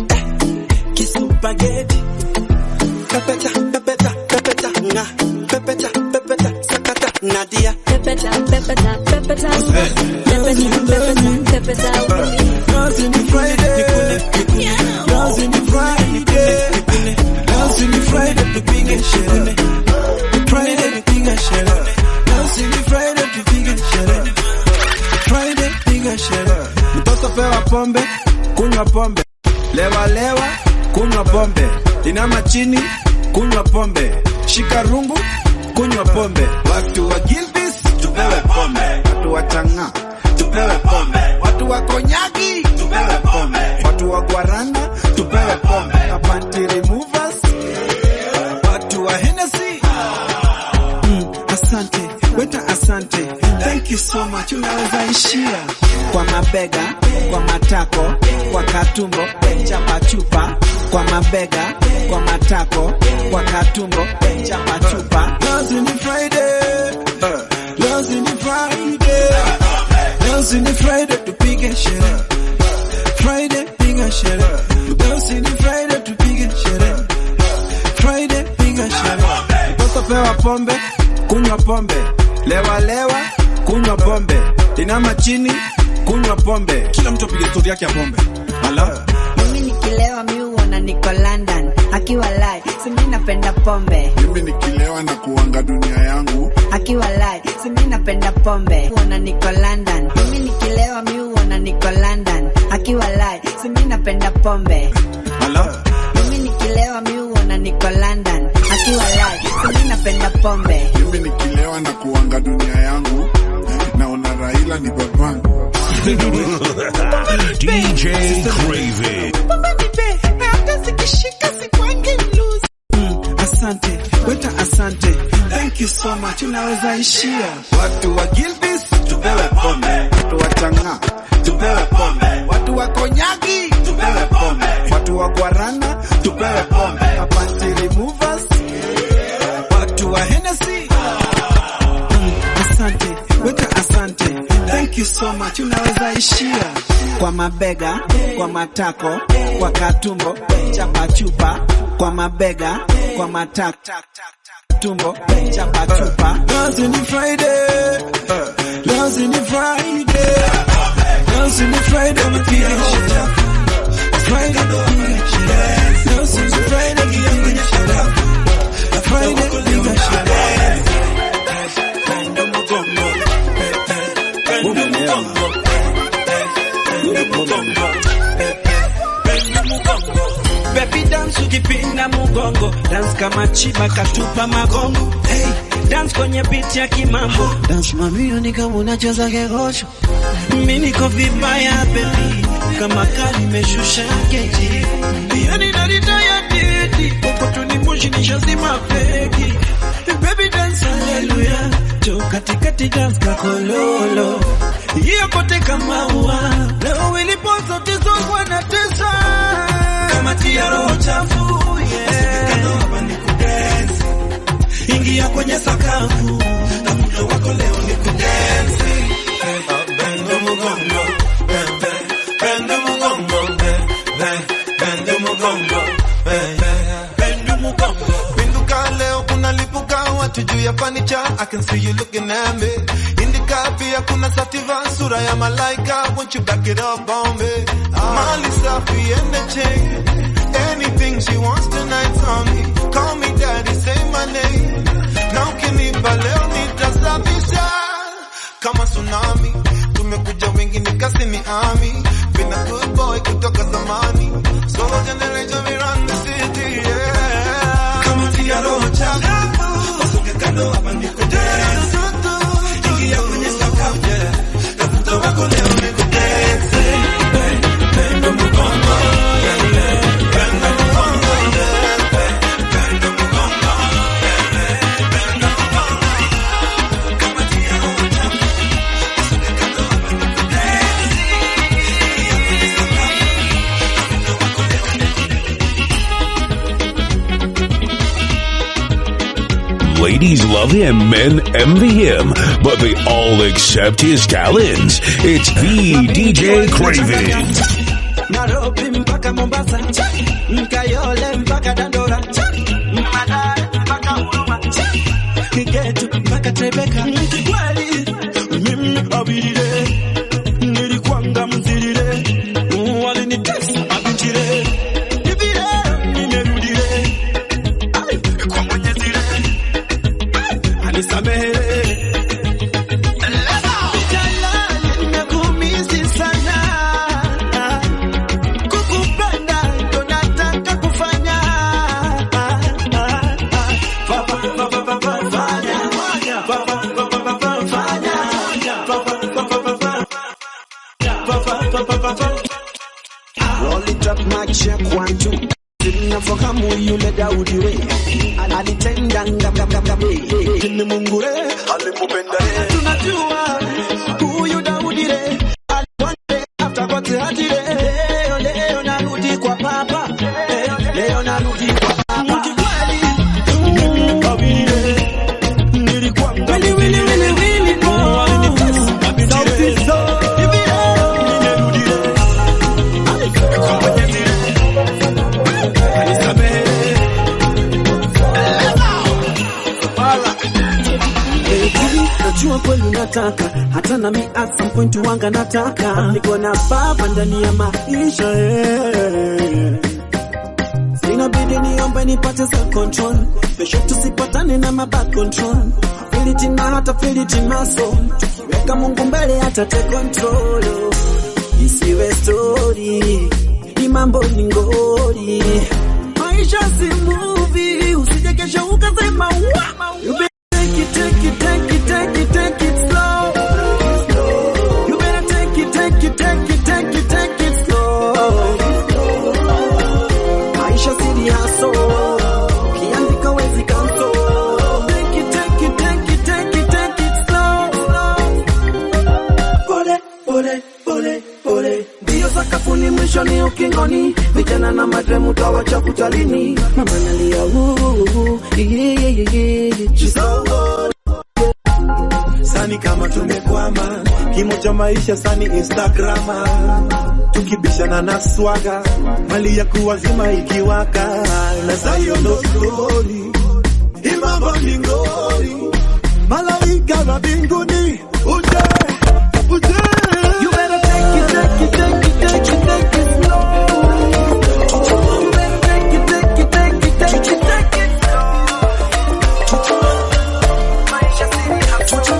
kisupageti. Pepeta, pepeta, pepeta, nga. Pepeta, pepeta, sakata, Nadia. Pepeta, pepeta, pepeta, pepeta, pepeta, Girls in the Friday, girls in the Friday, girls in the Friday, the biggest shit. Friday, the biggest shit. Girls in the Friday, the biggest shit. Friday, biggest shit. Mtoto pewa pombe, kunywa pombe. Lewa lewa, kunywa pombe. Inama chini, kunywa pombe. Shika rungu, kunywa pombe. Watu wa Gilbis, tupewe pombe. Watu wa Changa, tupewe pombe. Watu wa Konyagi, tupewe pombe. Watu wa Guarana, tupewe pombe. Panty removers, watu wa Hennessy. Asante, weta asante. Thank you so much. Unaweza ishia kwa mabega, kwa matako, kwa katumbo, chapa chupa. Kwa mabega, kwa matako, kwa katumbo, chapa chupa. Girls in the Friday, girls in the Friday, girls in the Friday, tupige sherehe. pewa pombe, kunywa pombe. Lewa lewa, kunywa pombe. Inama chini, kunywa pombe. Kila mtu apige story yake ya pombe. Ala. Mimi nikilewa mimi huona niko London. Akiwa live, si mimi napenda pombe. Mimi nikilewa na kuanga dunia yangu. Akiwa live, si mimi napenda pombe. Huona niko London. Mimi nikilewa mimi huona niko London. Akiwa live, si mimi napenda pombe. Ala. Mimi nikilewa mimi huona niko London. Akiwa live, si mimi napenda pombe. Mimi nikilewa na kuanga dunia yangu. Naona Raila ni babangu. DJ Craven. Asante, weta asante. Thank you so much. Unaweza ishia. Watu wa Gilbis tupewe pombe. Watu wa Changa tupewe pombe. Watu wa Konyagi tupewe pombe. Watu wa Guarana tupewe pombe. Panty removers. Watu wa Hennessy. Asante, weta asante. Thank you so much. Unaweza ishia. Kwa mabega, kwa matako, kwa katumbo, chapa chupa. Kwa mabega, kwa matako, tumbo, chapa chupa. Leo ni Friday. Leo ni Friday. Leo ni Friday. Friday. Leo ni Friday. Baby dance ukipinda mugongo, dance kama chiba katupa magongo. Hey, dance kwenye beat ya kimambo. Dance mamio ni kama unacheza kegosho. Mimi niko vibaya baby, kama kali meshusha keji. Yani narita ya didi, uko tunimushi nishazima feki. Baby dance hallelujah, jo katikati dance kakololo. Hiyo kote kama ua, leo ilipozo tizo kwa na tesa. Kama tia roho chafu, yeah. Kando hapa ni kudance. Ingia kwenye sakafu, na muda wako leo ni kudance. Bendo mugongo, bendo mugongo, bendo mugongo, bendo mugongo. Pinduka leo kuna lipuka watu juu ya furniture. I can see you looking at me. Indika pia kuna sativa sura ya malaika. Won't you back it up on me? Mali safi and the chain. Anything she wants tonight on me. Call me daddy, say my name. Now kinipa leo nitasafisha kama tsunami. Tumekuja wengi nikasi ni army. Been a good boy kutoka zamani. Solo generation we run the city, yeah. Kama tia roho chafu, usuke kando hapa niko dance. Ingia kwenye sakafu, yeah. Kafuta wako leo niko dance. Bendo mugongo, bendo mugongo, bendo mugongo, bendo mugongo. Kama tia roho chafu, usuke kando hapa niko dance. Ingia kwenye sakafu, kafuta wako leo Ladies love him, men envy him, but they all accept his talents. It's the DJ Craven. Nairobi mpaka Mombasa, Mkayole mpaka Dandora, Madara mpaka Huruma, Kigetu mpaka Tebeka. Kikweli mimi abirire, nilikwanga mzirire, walinitesa abitire. Hivi leo nimerudire, kwa Mwenyezi anisamehe. Roll it up, mic check 1 2. Tunafahamu yule Daudi we alitenda ngam ni Mungu re alimupenda re. Tunajua huyu Daudi re aliwande after what hadi re. Leo narudi kwa baba, leo narudi kwa baba. Kikweli kabili re nilikuwa wili kwa alinitesa so najua kweli unataka, hata na mi at some point wanga nataka. Niko na baba ndani ya maisha, inabidi niombe nipate self control. Pesho tusipatane na bad control. Feel it in my heart, I feel it in my soul. Tukiweka Mungu mbele hata take control. Isiwe story, ni mambo ni ngori. Maisha si movie, usije kesho ukasema wow. You better take it, take it, take it, take it, take it slow. You better take it, take it, take it, take it, take it slow. Maisha si ni haso, kiandika wezi kanto. Take it, take it, take it, take it, take it slow. Pole, pole, pole, pole. Dio sakafuni mwisho ni ukingoni. Vijana na madremu tawacha kutalini. Mama nalia she's so good. Sani kama tumekwama, kimo cha maisha sani Instagrama. Tukibishana na swaga, mali ya kuwazima ikiwaka. Na sayo no story, imambo ni ngori. Malaika wa mbinguni, uje, uje. You better take it, take it, take it, take it, take it slow. You better take it, take it, take it, take it, take it slow. Maisha si hapo.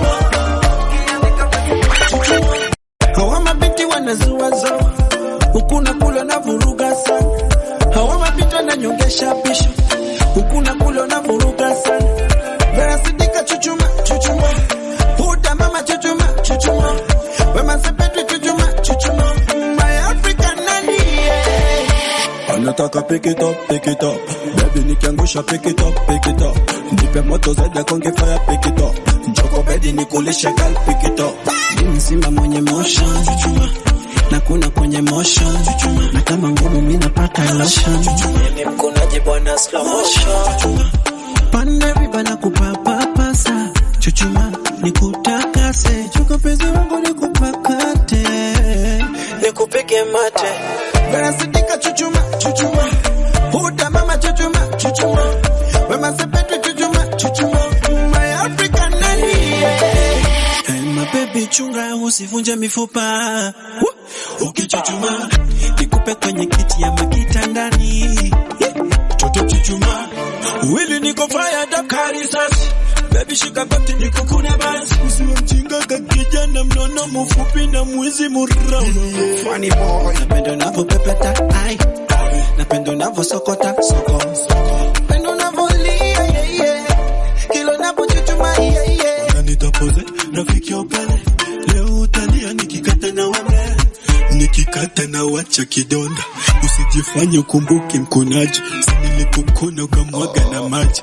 Hawa mabinti wanazuazo, huku na kula na vuruga sana. Hawa mabinti wananyongesha pisho, huku na kula na vuruga sana. Vera sidika chuchuma, chuchuma. Huda mama chuchuma, chuchuma. Wema sepetu chuchuma, chuchuma. My African nani, yeah. Anataka pick it up, pick it up. Baby nikiangusha pick it up, pick it up. Nipe moto zaidi konge fire pick it up. Njoko bedi nikulisha girl pick it up. Mimi simba mwenye motion, chuchuma. Na kuna kwenye motion, chuchuma. Na kama ngumu mimi napata lotion, chuchuma. Ni mkonaji bwana slow motion, chuchuma. Pande vibana kupapasa, chuchuma. Nikutakase, chuka pezi wangu nikupakate. Nikupige mate. Vera sidika chuchuma, chuchuma. Huda mama chuchuma, chuchuma. Wema sepetu chuchuma, chuchuma. My African nani, yeah. Hey my baby chunga usivunje mifupa. Ukichuchuma nikupe kwenye kiti ya makita ndani. Toto chuchuma. Wili niko fired up karisasi. Baby shika bati niko kuna basi. Usiwe mjinga kakijana mnono mfupi na mwizi murau. Funny boy. Napenda unavyopepeta ai. Napenda unavyosokota soko. Napenda unavyolia yeah yeah. Kilo unapochuchuma yeah yeah. Kanitapoze rafiki ya upale. Leo utalia nikikata na wame. Nikikata na wacha kidonda. Usijifanye ukumbuke mkonaji. Sinilipokuna ukamwaga na maji.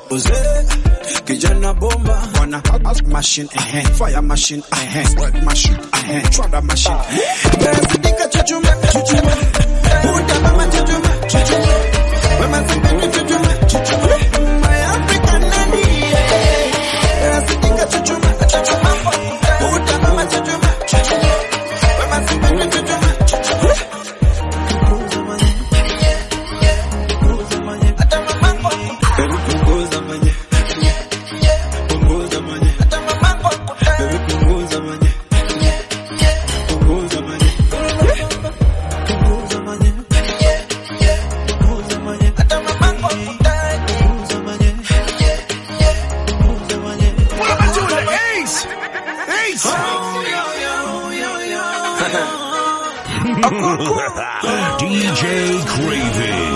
Kijana bomba, wana ask machine, fire machine, sweat machine, trada machine. Besidika chuchuma, chuchuma. Huda mama chuchuma, chuchuma. Wema sepetu chuchuma, chuchuma. My African nani, yeah. Besidika chuchuma, chuchuma. Huda mama chuchuma, chuchuma. Wema sepetu chuchuma, chuchuma. DJ Craving.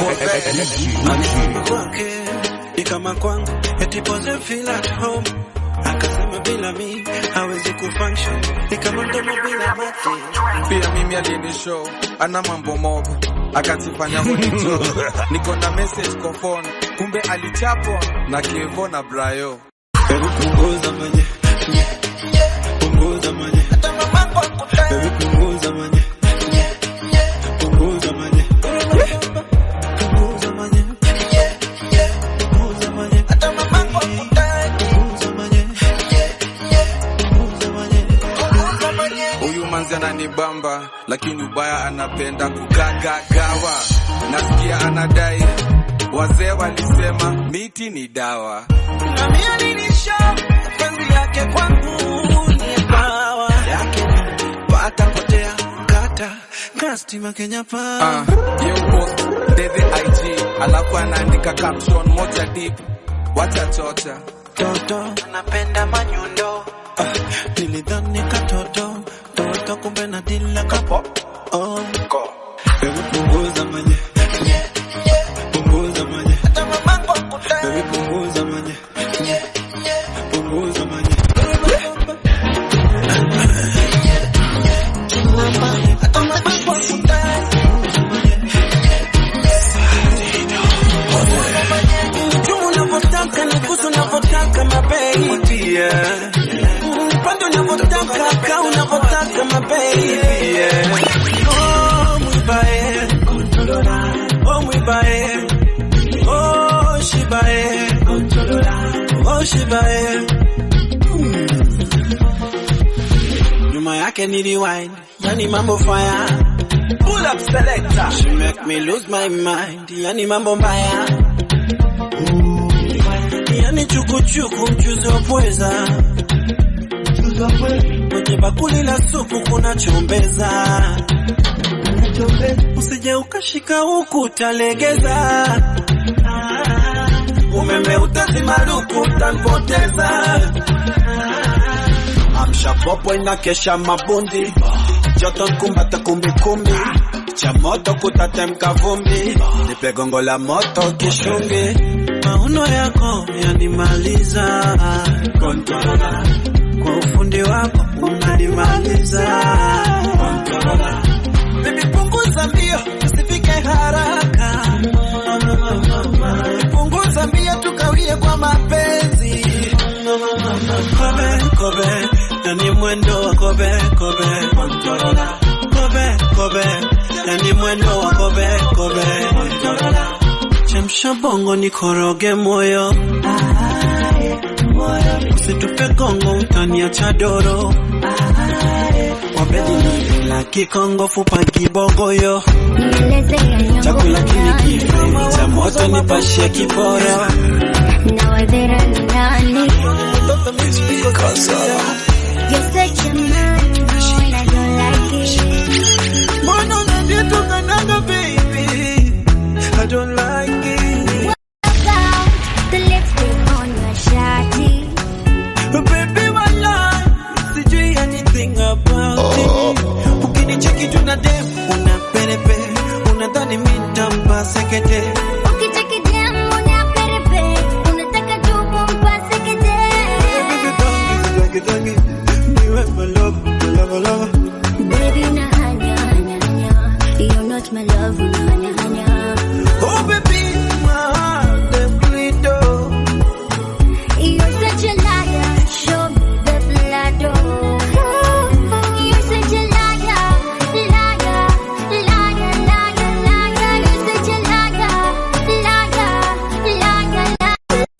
Kama kwangu eti pose feel at home. Akasema bila mi hawezi kufunction. Kama mdomo bila mate. Pia mimi alinishow ana mambo mob. Akatifanya monitor. Niko na message kwa phone. Kumbe alichapwa na Kevo na Brayo. Baby punguza manye. Punguza manye. Baby punguza manye. Punguza manye. Punguza manye. Huyu manzi ananibamba lakini ubaya anapenda kugagagawa. Nasikia anadai wazee walisema miti ni dawa. Na mimi alinisha penzi yake kwangu. stima Kenya pa. Yung post, Dede IG, alafu anaandika caption moja deep. Wacha chocha. Toto, napenda manyundo. Nilidhani katoto. Toto kumbe na dila kapo. Baby punguza manye. Punguza manye. Baby punguza manye. Punguza manye. Unavotaka mababy, yeah. Pande unavotaka, ka unavotaka mababy, yeah. Oh, mwibae, oh mwibae, oh shibae, oh shibae. Nyuma yake ni rewind, yani mambo fire. Pull up selector, she make me lose my mind, yani mambo mbaya. Yani chukuchuku mchuzi wa pweza. Kwenye bakuli la supu kuna chombeza. Usije ukashika huku utalegeza. Umeme utazima luku utampoteza. Amsha popo inakesha mabundi. Joto nkumbata kumbi kumbi. Cha moto kutatemka vumbi. Nipe gongo la moto kishungi. Mauno yako yanimaliza. Controller. Kwa ufundi wako unanimaliza. Controller. Baby punguza mbio usifike haraka. Punguza mbio tukawie kwa mapenzi. Kobe kobe yani mwendo wa kobe kobe. Controller. Kobe kobe yani mwendo wa kobe kobe. Controller. Chemsha bongo nikoroge moyo. Usitupe kongo utaniacha doro. Wabedi nila kikongo fupa kibogoyo. Chakula kinikife cha moto nipashie kiporo. Nawadhera ni nani? You're such a man, I don't like it. Mono nandito kananga baby, I don't like it. What about the lipstick on your shawty? But baby, walai, sijui anything about it. Ukinicheki tuna dem, una perepe, unadhani mitampa sekete. Ukicheki dem, una perepe, unataka tu kumpa sekete. Tangi, niwe my love. Baby, na hanya, hanya, hanya. You're not my love, hanya, hanya. Oh baby, my heart is bleed. You're such a liar, show me the blood. You're such a liar, liar, liar, liar, liar. You're such a liar, liar, liar, liar.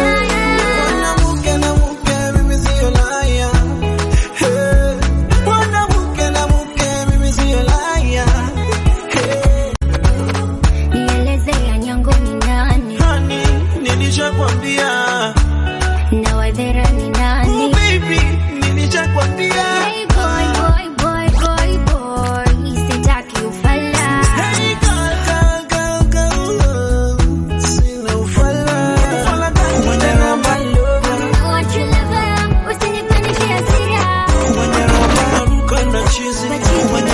Mwanamke mimi sio liar. Hey, mwanamke mimi sio liar. Hey, nieleze ya nyango ni nani? honey, nilishakwambia. Nawadhera ni nani? Oh baby, nilishakwambia. Hey boy, boy, boy, boy, boy. Sitaki ufala. Hey girl, sina ufala. Mwenye namba love, Want your lover, usinipandishe hasira. mwenye namba ruka na chizi. Mwenye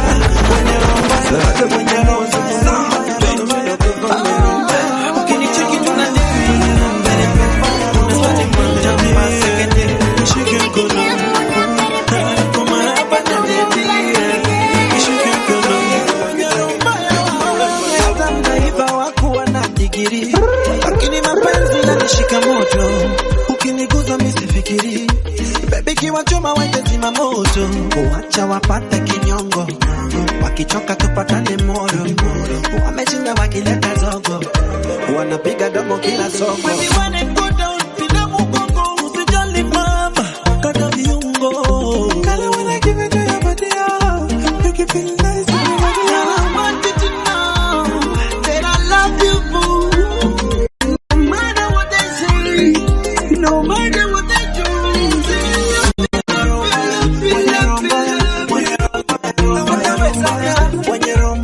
namba ukinicheki tuna lakini mapenzi yanishika moto, ukiniguza misifikiri, baby kiwachoma wende zima moto, uacha wapate kinyongo, wakichoka tupatane moro, wameshinda wakileta zogo, wanapiga domo kila soko. Baby wanna go down, pina mugongo, usijali mama, kata viungo, kale wanna give it to your body, make it feel nice. I want you to know that I love you, boo. No matter what they say, no matter what they do. When you're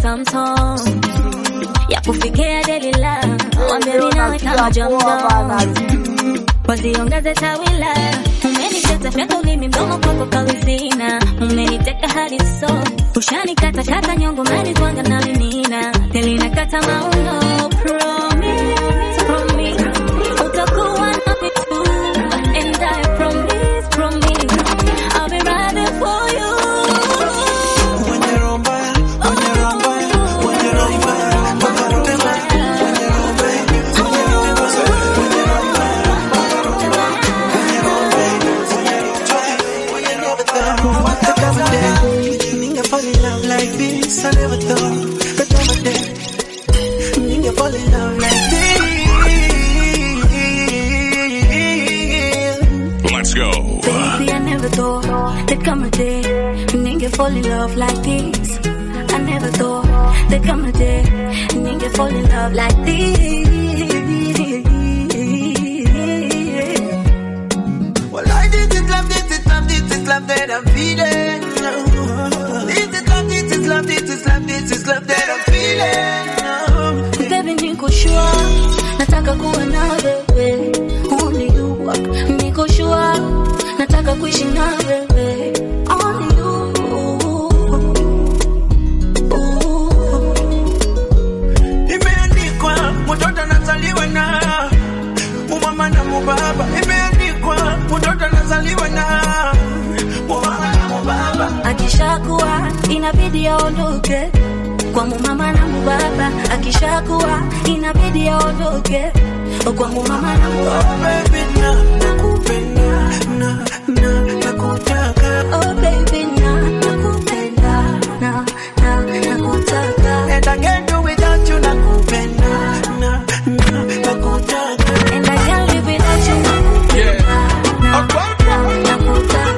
Samsung ya kufikia Delila, wambia ninawe kama Jamdo, wasiongeze tawila. Umeniteta fyaka ulimi mdomo kwako kawizina, umeniteka hadi so ushanikata kata nyongo mani twanga na mimina telina kata mauno. Promise utakuwa nami tu, and I promise I'll be riding for you. I never thought that one day you fall in love like this. Let's go. Baby, I never thought there'd come a day a nigga fall in love like this. I never thought there'd come a day a nigga fall in love like this. Well, I did it, love, this is love, this is love that I'm feeling. This is love that I'm feeling. Baby, niko sure nataka kuwa na wewe, only you. Niko sure nataka kuishi na wewe, only you. Imeandikwa mtoto anazaliwa na mama na baba. Imeandikwa mtoto anazaliwa na mama na baba. Akishakuwa inabidi aondoke kwa mama na baba. Akishakuwa inabidi aondoke kwa mama na baba. Baby, nakupenda nakutaka. Oh baby, nakupenda nakutaka. And I can't do without you. Nakupenda nakutaka. And I can't live without you. Nakupenda nakutaka.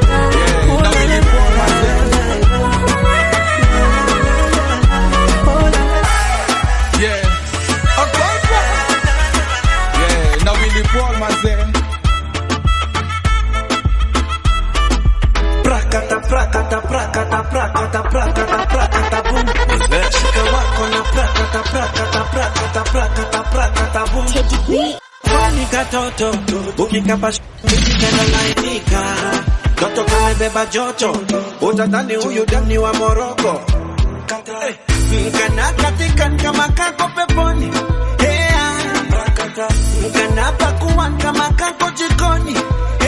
Prakata prakata prakata prakata prakata prakata boom. Shika wako na prakata prakata prakata prakata prakata boom. Kwani katoto ukikapa tena lainika, toto kamebeba joto, utadhani huyu dani wa Moroko. Mkana katika kama kako peponi, mkana pakuwa kama kako jikoni,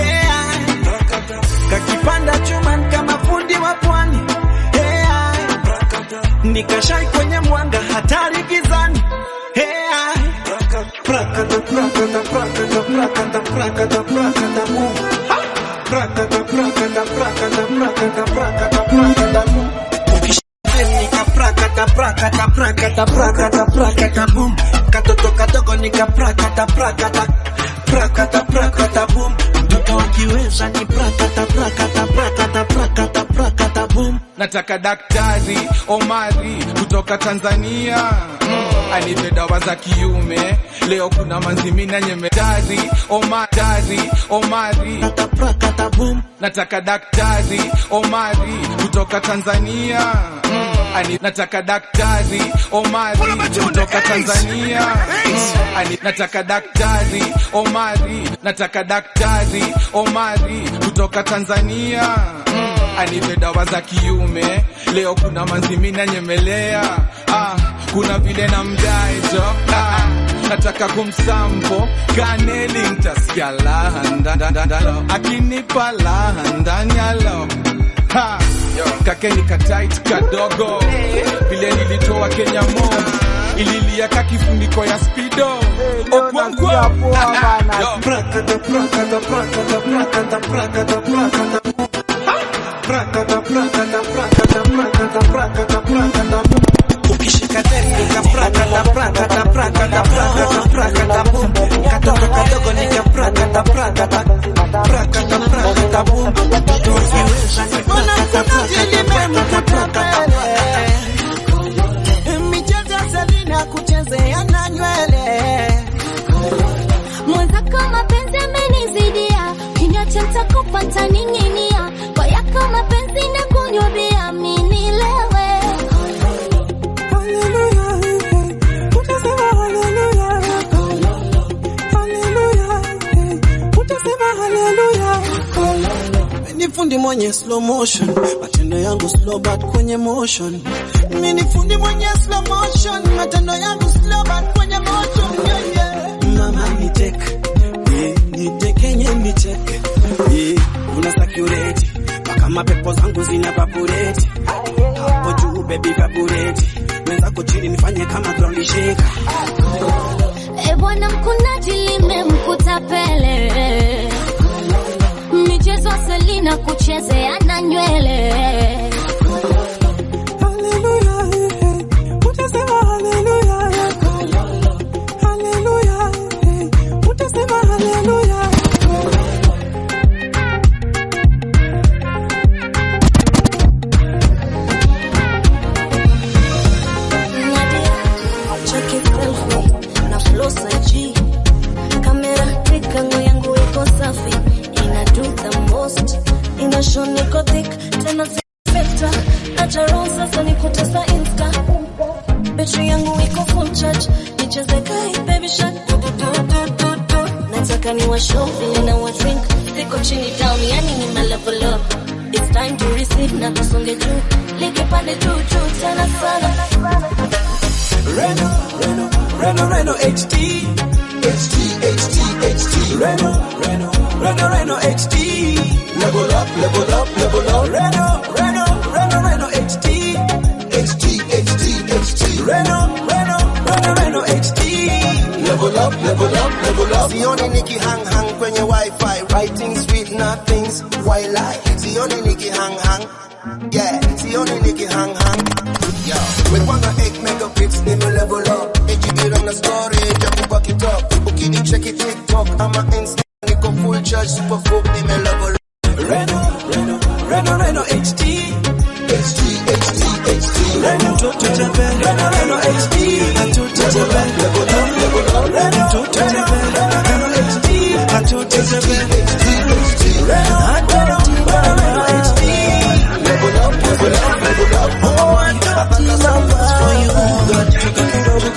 kakipanda chuma kama fundi wa pwani, nikashai kwenye mwanga hatari gizani. Prakata prakata prakata prakata prakata prakata boom. Prakata prakata prakata prakata prakata prakata boom. Nika prakata prakata prakata prakata prakata boom. Katoto kadogo nika prakata prakata prakata prakata boom. Mtoto ukiweza ni prakata prakata prakata prakata prakata boom. Nataka Daktari Omari kutoka Tanzania, anipe dawa za kiume. Leo kuna manzimina nyemedari Omari prakata boom. Nataka Daktari Omari kutoka Tanzania, nataka Daktari Omari kutoka Tanzania, nataka Daktari Omari, nataka Daktari Omari kutoka Tanzania, anipe dawa za kiume. Leo kuna manzimina nyemelea, kuna vile na mdaejo, nataka kumsampo kaneli mtasikia lahandandandalo, akinipa lahandanyalo. Kakeni katait kadogo, vile nilitoa Kenya mo, ililia kakifuniko ya Speedo. Okwankwa prakata prakata prakata prakata prakata prakata prakata prakata prakata prakata prakata prakata. Ukishika nika prakata prakata prakata prakata prakata boom. Katoto kadogo nika prakata prakata prakata prakata boom. Tukiweza ni prakata prakata prakata. Michezo Selina kuchezea na nywele. Mwanza kama penzi amenizidia, kinywa cha nitakupa nitaninginia, kwa yako mapenzi na kunywa bia mimi nilewe. mwenye slow motion, matendo yangu slow but kwenye motion. Mimi ni fundi mwenye slow motion, matendo yangu slow but kwenye motion. Yeah, yeah. Mama ni take, ni take nye ni take. Una security, mpaka mapepo zangu zina vaporate. Hapo juu baby vaporate, mwenzako chini nifanye kama ground shaker. Bwana mkunaji limemkuta Pele, michezo Selina kuchezea na nywele. Hallelujah, utasema hallelujah, hallelujah, utasema hallelujah. Niko thick, tena filter. Acha sasa nikutesa Insta. Betri yangu iko full charge. Nicheze kai baby shark. Nataka ni wa show vile na wa drink. Siko chini down, yani ni my level up. It's time to receive na tusonge juu. Likipande juu tena sana. Reno HD Reno HD. Level up. Reno HD Reno HD. Level up. Sioni niki hang kwenye wifi, writing sweet nothings, why lie? Sioni niki hang, yeah. Sioni niki hang, yeah. We wanna 8 megapixels, nime level up. HG on the story, jabu back it up. Ukini check it TikTok, ama Insta, niko full charge, super full, nime level up. Reno HD Reno toto jabe Reno HD atoto jabe Reno toto jabe Reno HD atoto jabe Reno HD level up oh I got the numbers for you got to get it over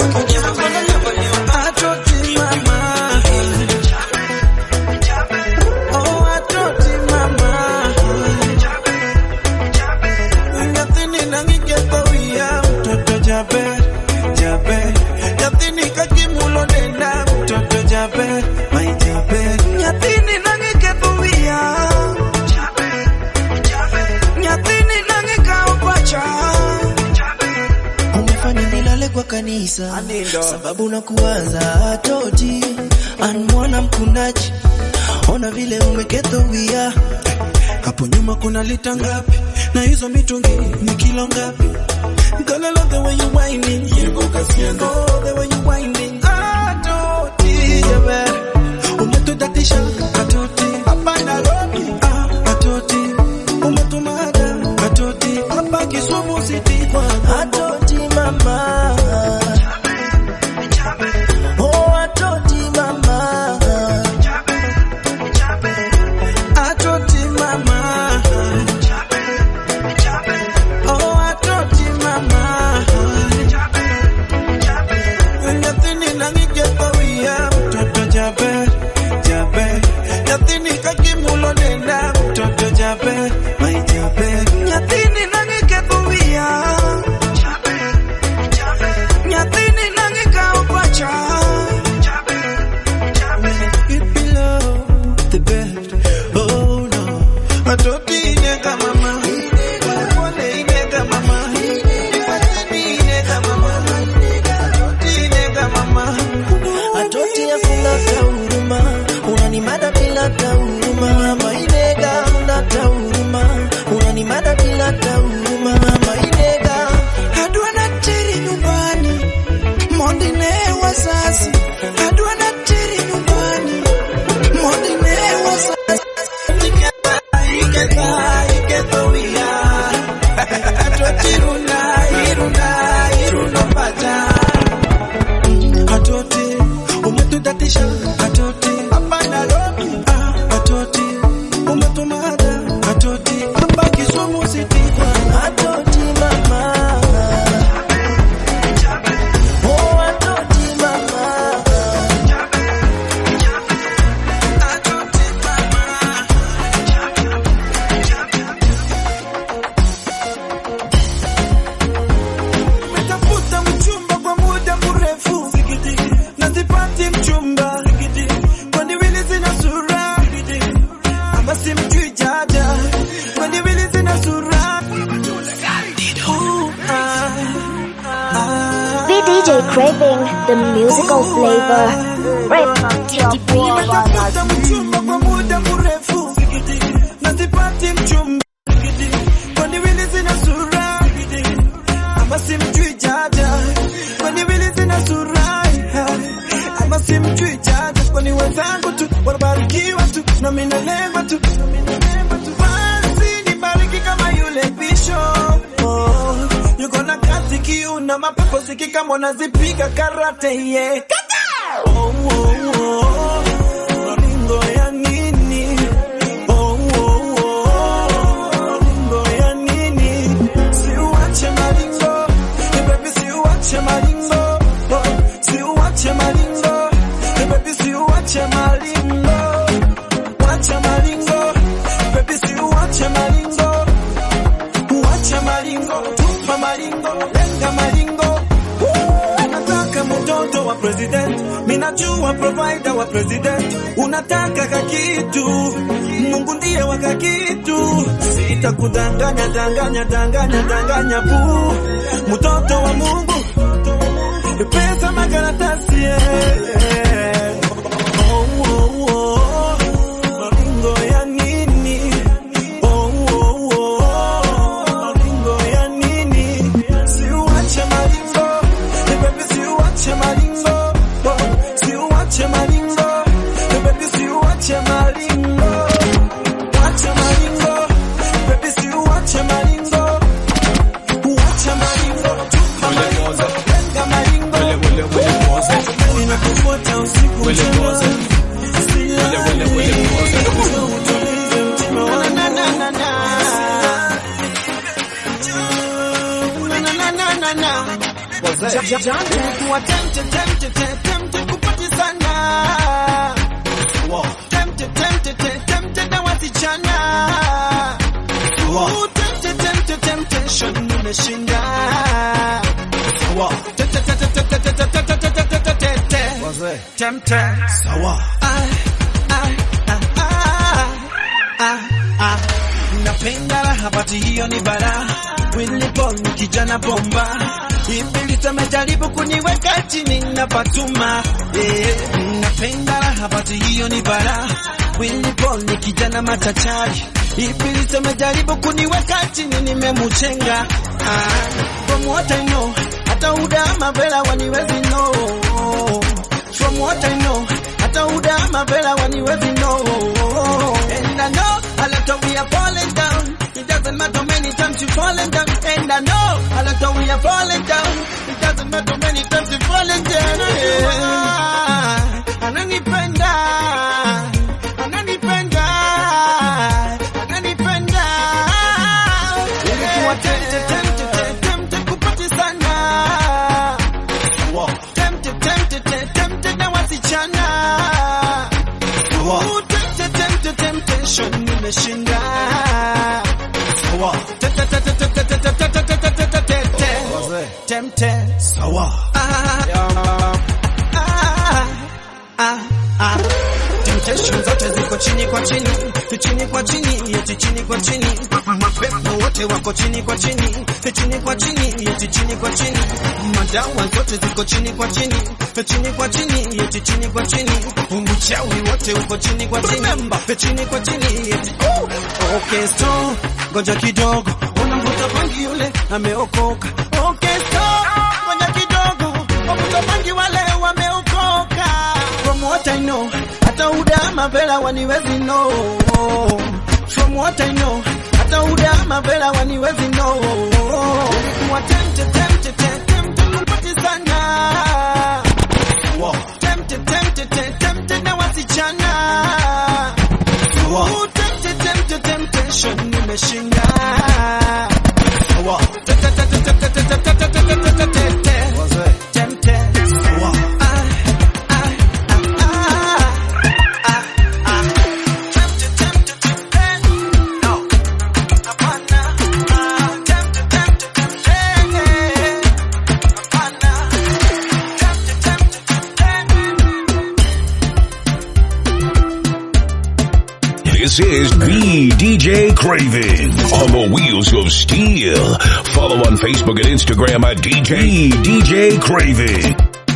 kanisa sababu na kuwaza toti anmwana mkunaji ona vile umeketowia hapo nyuma kuna lita ngapi na hizo mitungi ni kilo ngapi. Girl, I love the way you whining, oh the way you whining. Atoti jabe umetutatisha atoti hapana robi atoti umetumada atoti hapa Kisumu City kwa atoti mama. DJ Craving, the musical flavor. Right, Nimetafuta mchumba kwa muda mrefu, na sipati mchumba. Kwani wili zina sura, ama simjui jaja. Kwani wili zina sura, ama simjui jaja. Kwani wenzangu tu wanabarikiwa tu, na mimi nalemba tu. Basi nibariki kama yule Bishop. Yuko na kazi kiuna, mapepo zikika mwana zipiga karate, yeah. Oh, oh, oh. Maringo ya nini? Oh, oh, oh. Maringo ya nini? Siuache maringo. Hey baby, siuache maringo. Oh, siuache maringo. Hey baby, siuache maringo. Wacha maringo. Baby, siuache maringo. Uache maringo. Tupa maringo. Lenga maringo. Nataka mtoto wa president, minajua provider wa president. Unataka kakitu, Mungu ndiye wa kakitu. Sitakudanganya, danganya boo. Mtoto wa Mungu, pesa makaratasi, yeah. Oh, oh, oh. Maringo ya nini? Oh, oh, oh. Maringo ya nini? Siuache maringo. Hey baby, siuache maringo. Oh, siuache maringo. Hey baby, siuache maringo. Wacha maringo. Baby, siuache maringo. Uache maringo. Tupa maringo. Lenga maringo. Ninakufuata usiku mchana. Nilikuwa tempted kupati sana. Tempted na wasichana. Temptation nimeshinda. Tempted. Sawa. Napenda raha bati hiyo ni bara. Willy Paul ni kijana bomba. Ibilisi amejaribu kuniweka chini na patuma. Napenda raha bati hiyo ni bara. Willy Paul ni kijana matachari. Ibilisi amejaribu kuniweka chini nimemuchenga. From what I know, hata udama bela waniwezi know. From what I know, hata udama bela waniwezi know. And I know a lot of we are falling down. It doesn't matter many times you falling down. And I know a lot of we are falling down. It doesn't matter many times you falling down. Ananipenda, ananipenda, ananipenda. Nilikuwa tempted kupati sana. Tempted na wasichana. Temptation nimeshinda. Tempted. Sawa. Temptation zote ziko chini kwa chini, chini kwa chini, yeti chini kwa chini. Mapepo wote wako chini kwa chini, chini kwa chini, yeti chini kwa chini. Madawa zote ziko chini kwa chini, chini kwa chini, yeti chini kwa chini. Uchawi wote uko chini kwa chini, chini kwa chini, yeti. Okay, so ngoja kidogo, unamvuta bangi yule ameokoka. Okay, so ngoja kidogo, unamvuta bangi wale wameokoka. From what I know, hata udama bela waniwezi know. From what I know, hata udama bela waniwezi know. Nilikuwa tempted kupati sana. Tempted na wasichana. Temptation nimeshinda. This is the DJ Craving on the wheels of steel. Follow on Facebook and Instagram at DJ Craving.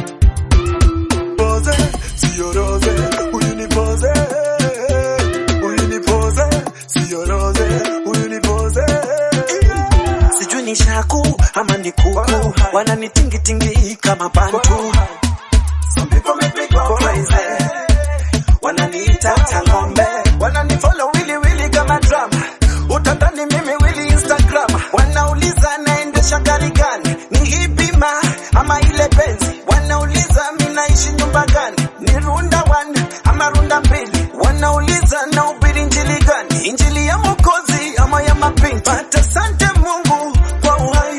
Pose, si yo rose, unipose. Unipose, si yo rose, unipose. Sijui ni shaku ama ni kuku, wananitingi kama bantu. Some people make me go crazy. Wananiita ng'ombe, wananifollow wili kama drama. Utadhani mimi wili Instagram. Wanauliza naendesha gari gani, ni hipima ama ile Benzi. Wanauliza mimi naishi nyumba gani, ni runda 1 ama runda 2. Wanauliza nahubiri injili gani, injili ya Mwokozi ama ya mapinti. But asante Mungu kwa uhai.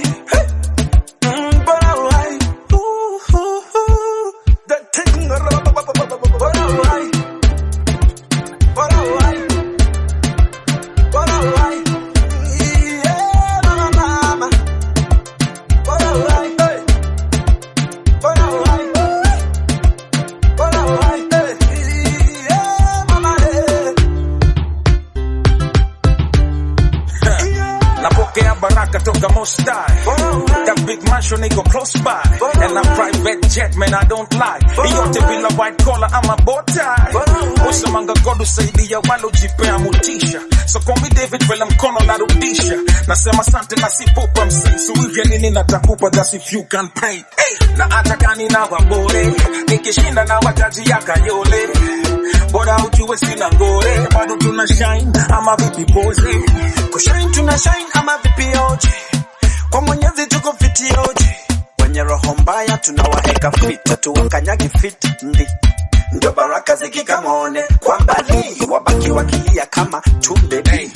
Baraka toka Most High. That big mansion they go close by. And a private jet, man, I don't lie. Yote bila white collar, I'm a bow tie. Usamanga God usaidia walojipea mutisha. So call me David vela mkono narudisha. Nasema sante na sipupa msisi. Uivya nini natakupa, that's if you can pay. Hey, na atakani na wabore. Nikishinda na wajaji ya kayole. Bora ujue sina ngore. Bado tuna shine, ama vipi pose. Kushine tuna shine ama vipi oje. Kwa Mwenyezi tuko fiti oje. Wenye roho mbaya tunawaeka fita, tuwakanyagi fiti ndi. Ndio baraka zikikamone kwa mbali, wabaki wakilia kama tunde. Hey.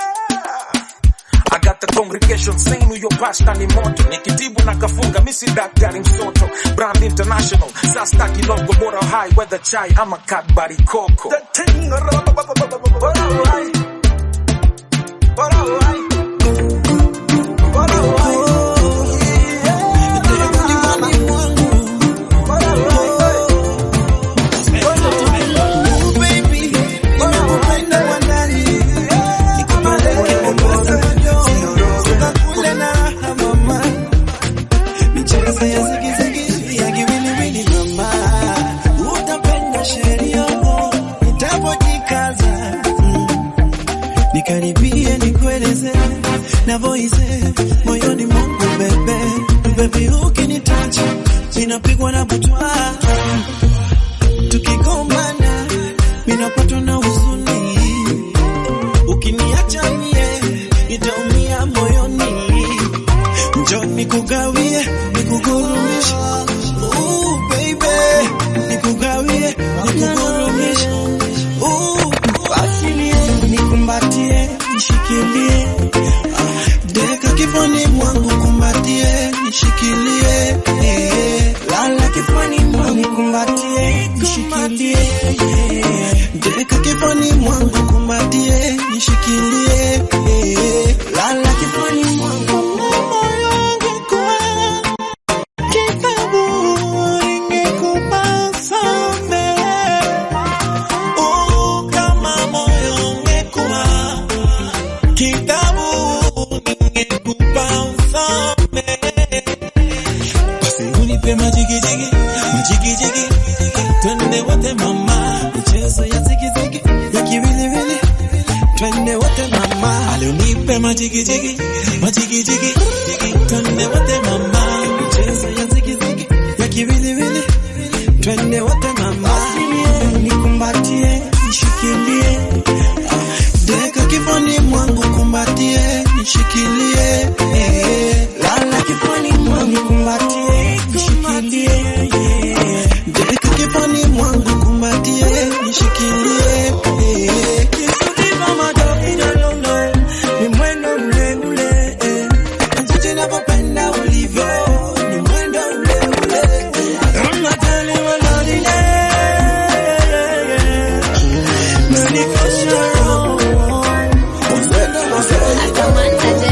I got the congregation saying your pastor ni moto. Nikitibu na kafunga misi daktari msoto. Brand international, sasta kilongo bora high. Weather chai ama Cadbury Coco. Nikaribie nikueleze na voice moyoni mwangu bebe ukinitacha ninapigwa na butwa, tukigombana ninapatwa na huzuni, ukiniacha mie nitaumia moyoni, njoo nikugawie nikugurumishe, baby nikugawie nikugurumishe, nikumbatie, nishikilie, deka kifani mwangu kumbatie, nishikilie, lala kifani mwangu nikumbatie, nishikilie, deka kifani mwangu kumbatie, nishikilie, lala kifani mwangu. Majigijigi, twende wote mama, michezo ya zigizigi, ya kiwiliwili, twende wote mama, alionipe majigijigi, twende wote mama, michezo ya zigizigi, ya kiwiliwili, twende wote mama, nikumbatie, nishikilie, deka kifani mwangu kumbatie, nishikilie, lala kifani mwangu kumbatie, nishikilie, deka kifani mwangu kumbatie, nishikilie, kisudi mama doidalolo, ni mwendo ule ule, njiti napopenda ulivyo, ni mwendo ule ule, unatali walodile, manikosha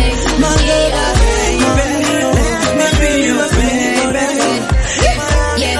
Yeah.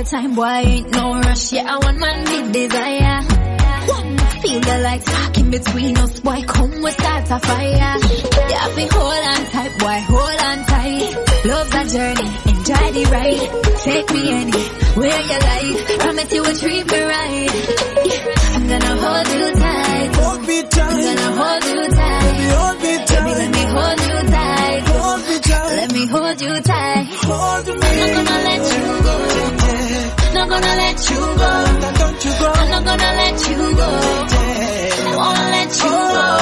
your time, boy, ain't no rush. Yeah, I want man big desire. Feel the lights sparking between us, boy, come we start a fire. Yeah, we hold on tight, boy, hold on tight. Love's a journey, enjoy the ride. Take me anywhere you like. Promise you will treat me right. Yeah, I'm gonna hold you tight. Hold me tight. I'm gonna hold you tight. Baby, hold me tight. Baby, let me hold you tight. Hold me tight. Let me hold you tight. Hold me. I'm not gonna let you go. Not gonna let you go. Don't you go. I'm not gonna let you go. I won't let you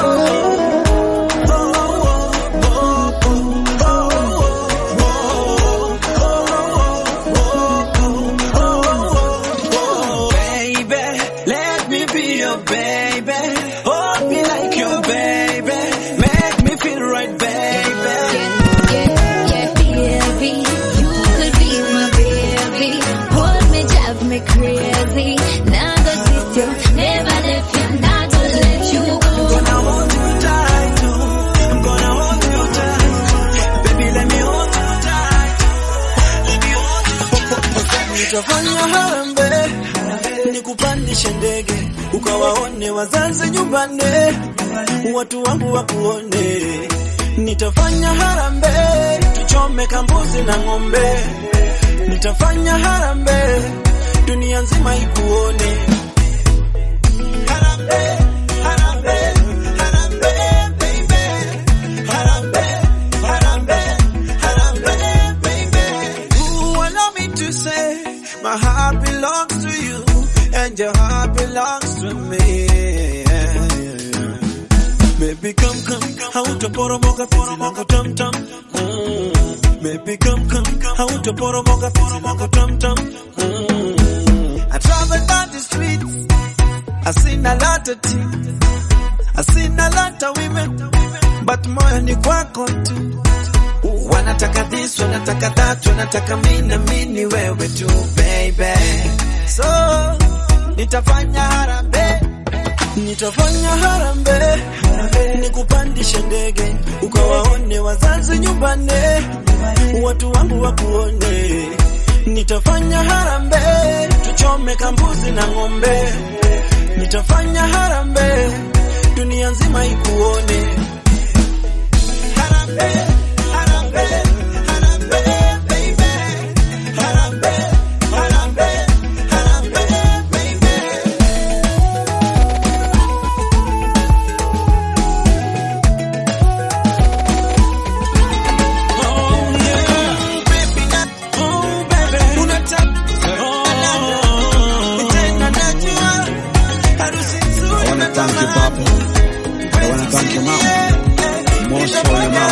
go. Baby, let me be your baby. Hold me like your baby. Make me feel right, baby. Yeah, baby, you could be my baby. Hold me, drive me crazy. Now go sit you, never left you, not gonna let you go. I'm gonna hold you tight, too. I'm gonna hold you tight. Baby, let me hold you tight. Let me hold you tight. Nitafanya harambee, nikupandishe ndege, ukawaone wazazi nyumbani, watu wangu wakuone. Nitafanya harambee, tuchome kambuzi na ng'ombe. Nitafanya harambee, dunia nzima ikuone. Harambee, harambee, harambee, baby. Harambee, harambee, harambee, baby. Ooh, allow me to say, my heart belongs to you, and your heart belongs to me. Baby, come, hautaporomoka poromoka tam tam. Baby, come, hautaporomoka poromoka tam tam. I travel down the streets, I seen a lot of things, I seen a lot of women, but moyo ni kwako tu. Wanataka this, wanataka that, wanataka mimi wewe tu, baby. So nitafanya harambee, nitafanya harambee, nikupandishe ndege, ukawaone wazazi nyumbani, watu wangu wakuone. Nitafanya harambee, tuchome kambuzi na ng'ombe. Nitafanya harambee, dunia nzima ikuone. Harambee, harambee, harambee, baby. Harambee, harambee, harambee, baby. Thank you, Papa. I want to thank your mom. Most for your mom.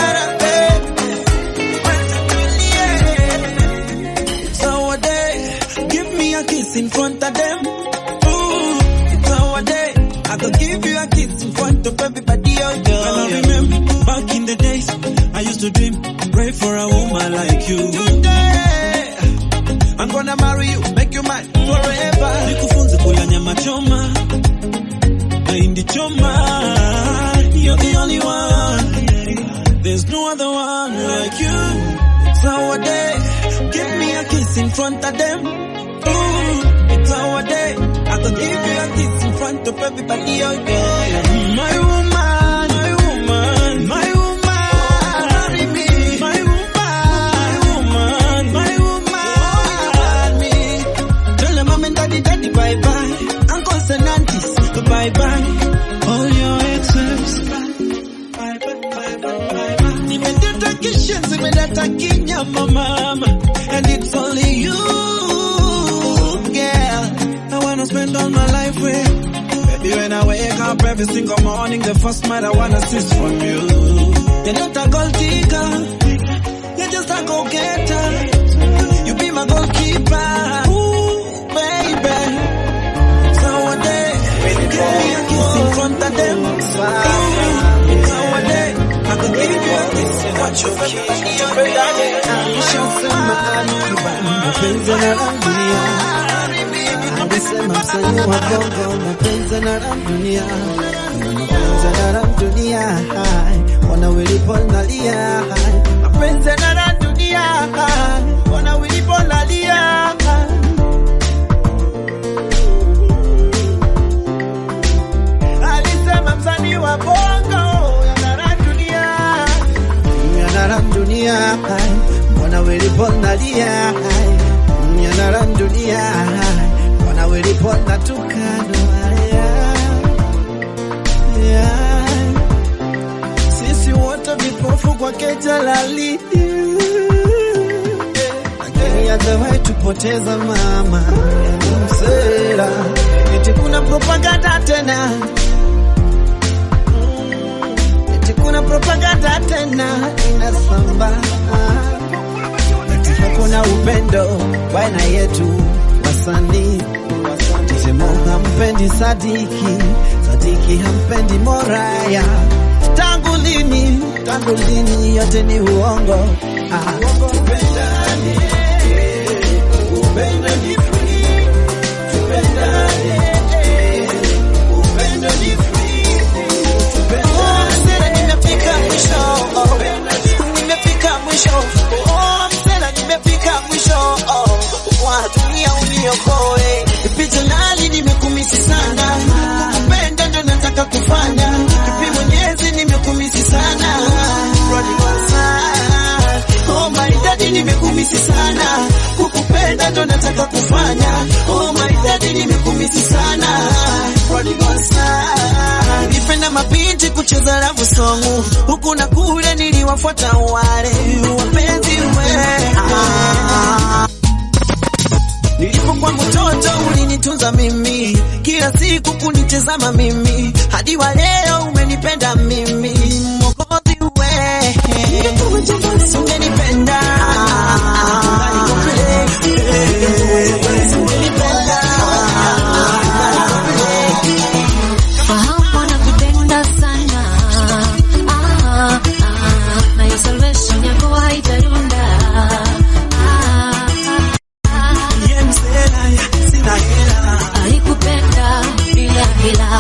So a day, give me a kiss in front of them. Ooh, so a day, I could give you a kiss in front of everybody. Oh, yeah. And I remember back in the days, I used to dream, pray for a woman like you. Today, I'm gonna marry you, make you mine forever. Nikufunze kula nyama choma. Mahindi choma, you're the only one. There's no other one like you. So a day, give me a kiss in front of them. Ooh, it's our day. I could give you a kiss in front of everybody. Oh yeah, my woman, my woman, my woman, marry me, my woman, my woman, me. Tell them mom and daddy, bye bye. Uncles and aunties, bye bye. All your exes, bye bye, bye bye, bye bye. Nimedata kishenzi, nimedata kinyama mama, and it's only you, girl. I wanna spend all my life with. Baby, when I wake up every single morning, the first man I wanna see is from you. You're not a gold digger, you're just a go-getter. You be my goalkeeper, ooh, baby. So one day, give me a kiss in front of them. So one day, I could give you a kiss in front of everybody. Mapenzi yanarandunia, alisema msanii wa bongo. Mapenzi yanarandunia, mapenzi yanarandunia, wana wiliponalia. Mapenzi yanarandunia, wana wiliponalia. yeah. Sisi wote vipofu kwa kejalali, lakini hatawahi tupoteza mama msela. Eti kuna propaganda tena, eti kuna propaganda tena inasamba, eti hakuna upendo baina yetu wasanii. Tisemo hampendi Sadiki, Sadiki hampendi Moraya. Tangu lini yote ni uongo. Tupendane, upendo ni free. Tupendane, upendo ni free. Tupendane, nimefika mwisho. Nimefika mwisho. Msela nimefika mwisho. Kwa dunia uniokoe. Personally nimekumisi sana. Kupenda ndo nataka kufanya. Kipi Mwenyezi nimekumisi sana. Oh my daddy nimekumisi sana. Kukupenda ndo nataka kufanya. Oh my daddy nimekumisi sana. Nipenda mabinti kucheza love song. Huku na kule niliwafuata wale wapenzi Nilipokuwa mtoto ulinitunza mimi, kila siku kunitazama mimi, hadi wa leo umenipenda mimi. Mwokozi wewe, ungenipenda fahamu nakupenda sana, na hiyo salvation yako haitarunda. Alikupenda bila hila,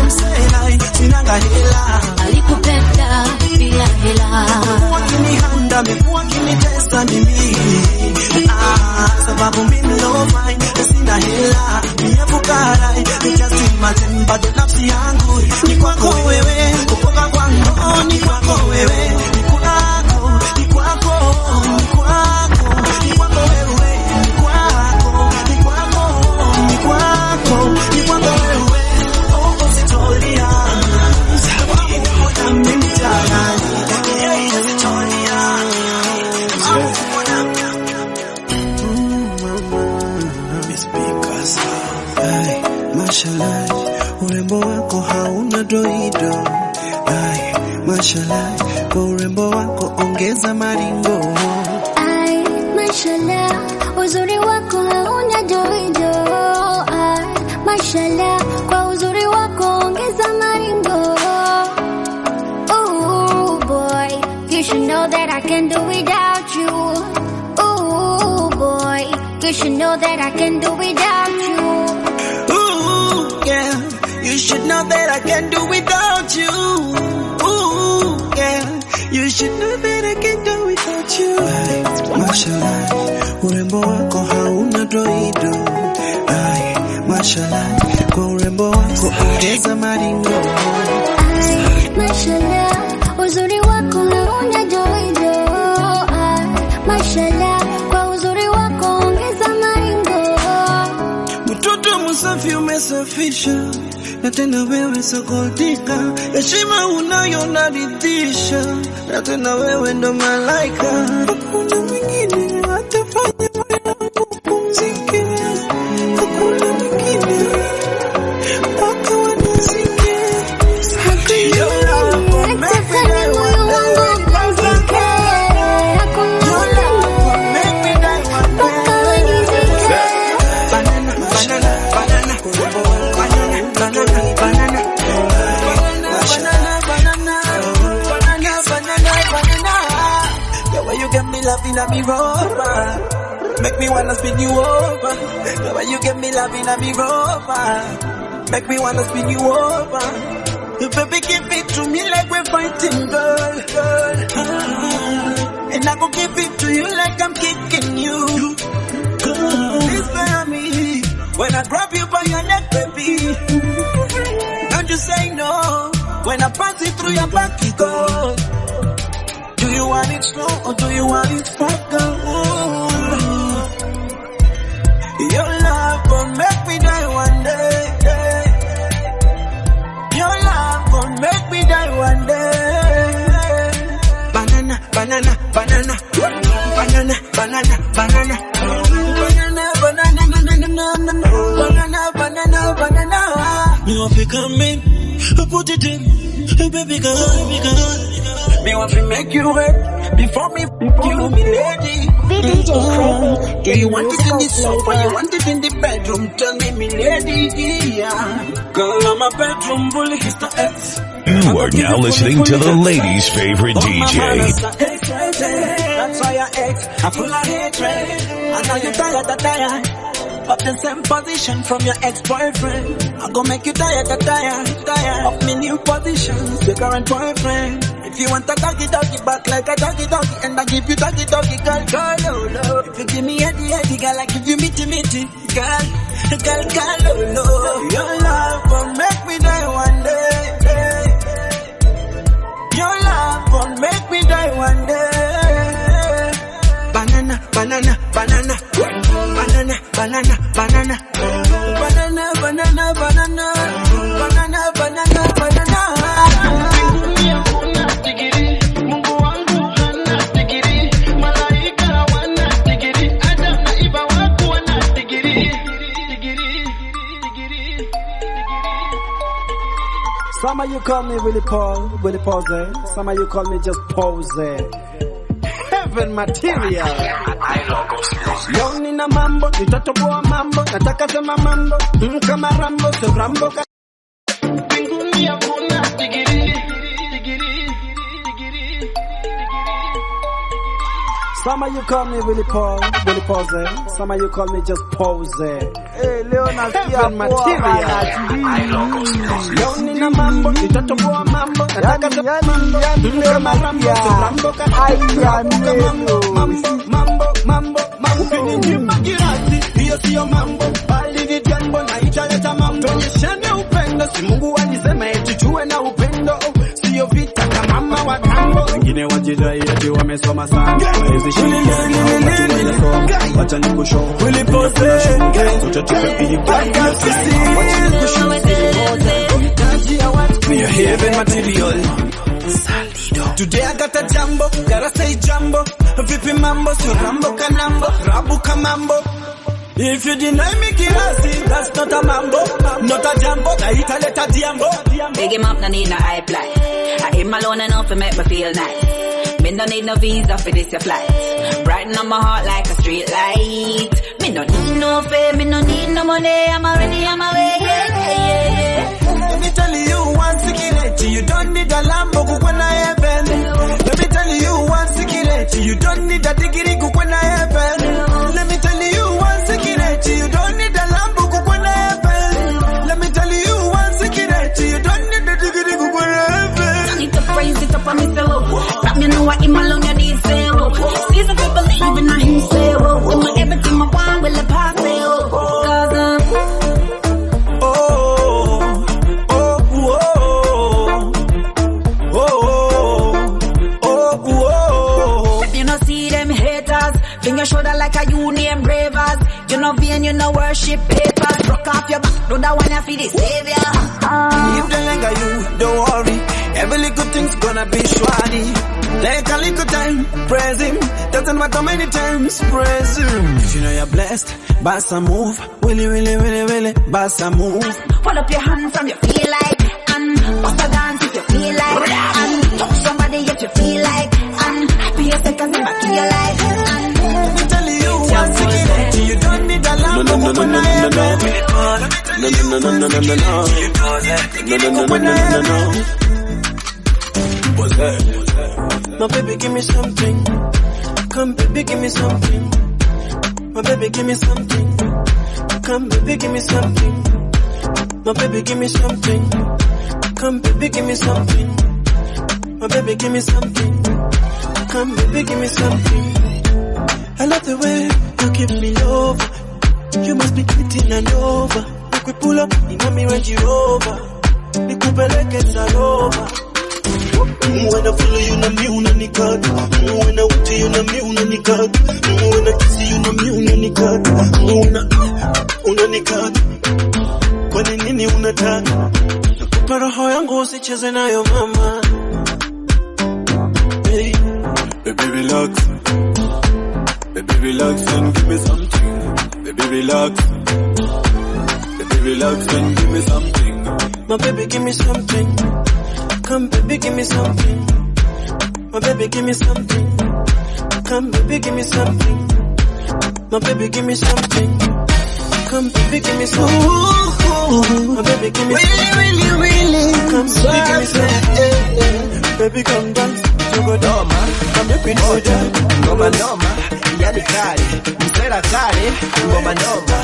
alikupenda bila hila. Wakinihanda wakinitesa mimi, sababu mimi no mind, sina hela, nimefukara, nitasema temba de nafsi yangu ni kwako wewe, kutoka kwangu ni kwako wewe, ni kwako, ni kwako, ni kwako, ni kwako wewe, ni kwako, ni kwako, ni kwako, ni kwako wewe. Oh, Victoria, sababu mimi tayari, yeah, Victoria. Mashallah, urembo wako hauna doido. Ay, mashallah, kwa urembo wako ongeza maringo. Ay, mashallah, uzuri wako hauna doido. Ay, mashallah, kwa uzuri wako ongeza maringo. Ooh boy, you should know that I can do without you. Ooh boy, you should know that I can do without you. Ooh, yeah, you should know that I can do without you. Ooh, yeah, you should know that I can do without you. Ay, mashallah, urembo wako hauna doido. Ay, mashallah, kwa urembo wako ongeza maringo. Ay, mashallah, uzuri wako hauna doido. Ay, mashallah, kwa uzuri wako ongeza maringo. Mtoto msafi umesafisha, na tena wewe sokotika, heshima unayo naridhisha, na tena wewe ndo malaika. Hakuna mwingine atafanya moyo wangu upumzike, hakuna mwingine mpaka wanizike. Loving at me rover, make me wanna spin you over. The way you get me loving at me rover, make me wanna spin you over. You baby give it to me like we're fighting, girl. And I go give it to you like I'm kicking you. Listen me when I grab you by your neck, baby. Don't you say no when I pass it through your back, it goes. Do you want it slow or do you want it fast, girl? Your love gon' make me die one day. Your love gon' banana, banana, banana, banana, banana, banana, banana. You want to come in, put it in, baby girl, baby girl. Me want to make you wet before me you, me lady. Do you want it in the sofa? You want it in the bedroom? Tell me, me lady. Yeah. Girl, I'm a bedroom bully. It's the X. You are now listening to the ladies' favorite DJ. That's why I ex. I full of hatred. I know you're tired of the same position from your ex-boyfriend. I'm gonna make you tired of me new positions, your current boyfriend. If you want a doggy back like a doggy, and I give you doggy, girl, oh. If you give me heady, girl, I give you mitty, girl, oh. Your love will make me die one day. Your love will make me die one day. Banana, banana, banana, banana, banana, banana, banana, banana, banana, banana, banana, banana. Some of you call me Willie Pose. Some of you call me just Pose. Heaven material. Yo nina mambo, nitatoboa mambo, nataka sema mambo, kama Rambo, so Rambo. Mbinguni hakuna digiri. Some of you call me Willie Pose. Some of you call me just Pose. Hey, leo nasikia material. Yo nina mambo, nitatoboa mambo, nataka sema mambo, kama Rambo, so Rambo. Mambo. Ukininyima kirasi, hiyo siyo mambo, bali ni jambo na italeta mambo. Tuonyeshane upendo, si Mungu alisema eti tuwe na upendo, siyo vita kama mama wa kambo. Wengine wajidai eti wamesoma sana, wawezi shiriki watu wamesoma. Wacha nikushow, Willie Pose, sote tupepiga. Wacha nikushow, unitaji ya watu. We are heaven material. Today I got a jambo, gotta say jambo. Vipi mambo, so Rambo kanambo, Rabu kamambo. If you deny me kirasi, that's not a mambo, not a jambo, na italeta diambo. Big him up, no need no hype light. I him alone enough to make me feel nice. Me no need no visa for this your flight. Brighten up my heart like a street light. Me no need no fame, me no need no money. I'm already on my way, yeah. Let me tell you one secret, you don't need a Lambo kukwena heaven. Let me tell you one secret, you don't need a degree kukwena heaven. Let me tell you one secret, you don't need a Lambo kukwena heaven. Let me tell you one secret, you don't need a degree kukwena heaven. I need to praise it up on myself. Stop me know what him alone you need say. Season to believe in him say. Everything I want will pass me. Your shoulder like a union bravers. You know vain, you know worship papers. Rock off your back, do that one you feel the savior. If they anger you, don't worry. Every little thing's gonna be swally. Take a little time, praise him. Doesn't matter many times, praise him. If you know you're blessed, bossa move. Willy, bossa move. Hold up your hand from you feel like. And bossa dance if you feel like. And touch somebody if you feel like. And happy a second, never kill your life. You don't need a lamp. No. My baby, give me something. Come, baby, give me something. My baby, give me something. Come, baby, give me something. My baby, give me something. Come, baby, give me something. My baby, give me something. Come, baby, give me something. I love the way you give me love. You must be eating and over. Make we pull up in a Range Rover. Nikupeleke Salova. When I follow you na mi unanikata. When I want you na mi unanikata. When I kiss you na mi unanikata. Unanikata. Kwa nini unataka? Nakupa roho yangu usicheze nayo mama. Hey. relax. Baby, relax and give me something. Baby, relax. Baby, relax and give me something. My baby, give me something. Come, baby, give me something. My baby, give me something. Come, baby, give me something. My baby, give me something. Come, baby, give me something. My baby, give me something. Really. Come, baby, give me something. Baby, come dance. Go doma. Come here, pretty boy. Ngoma noma, yani kali. Msela kali, ngoma noma.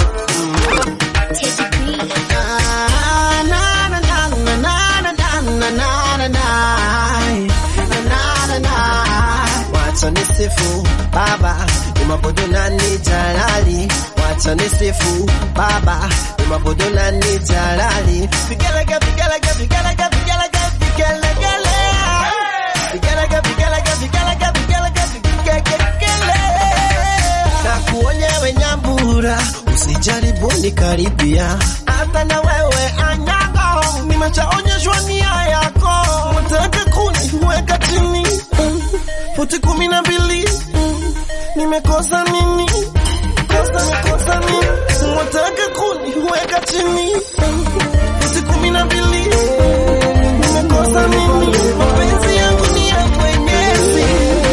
Wacha nisifu baba, umabudu nani jalali. Wacha nisifu baba, umabudu nani jalali. Vigelega, vigelega, vigelega, vigelega, vigelegele. Vigelega, vigelega, vigelega, vigelega, vigelegele. Na kuonyewe nyambura, usijaribu nikaribia. Hata na wewe anyago, nimechaonyeshwa nia yako. Wataka kuniweka chini, futi 12, nimekosa nini? Kosa nini? Wataka kuniweka chini, futi 12, nimekosa nini? Mapenzi yangu ni ya Mwenyezi.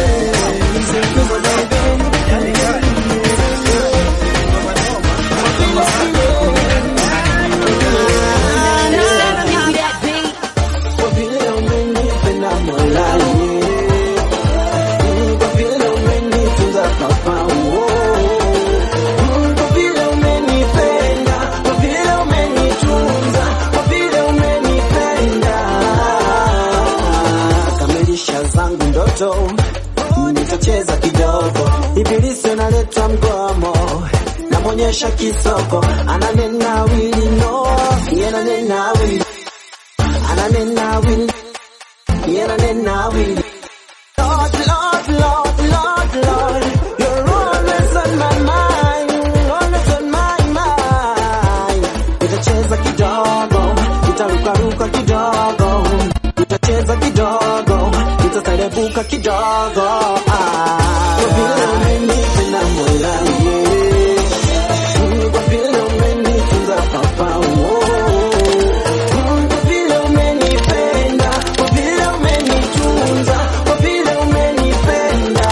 Nitacheza kidogo, ibilisi analeta mgomo, namonyesha kisoko, ananena wili no, ananena wili, ananena wili, ananena wili. Lord, Lord, Lord, Lord, Lord, you're always on my mind, always on my mind. Nitacheza kidogo, nitarukaruka kidogo, nitacheza kidogo, nitaserebuka kidogo. Kwa vile umenipenda Mola, kwa vile umenitunza papa, kwa vile umenipenda, kwa vile umenitunza, kwa vile umenipenda.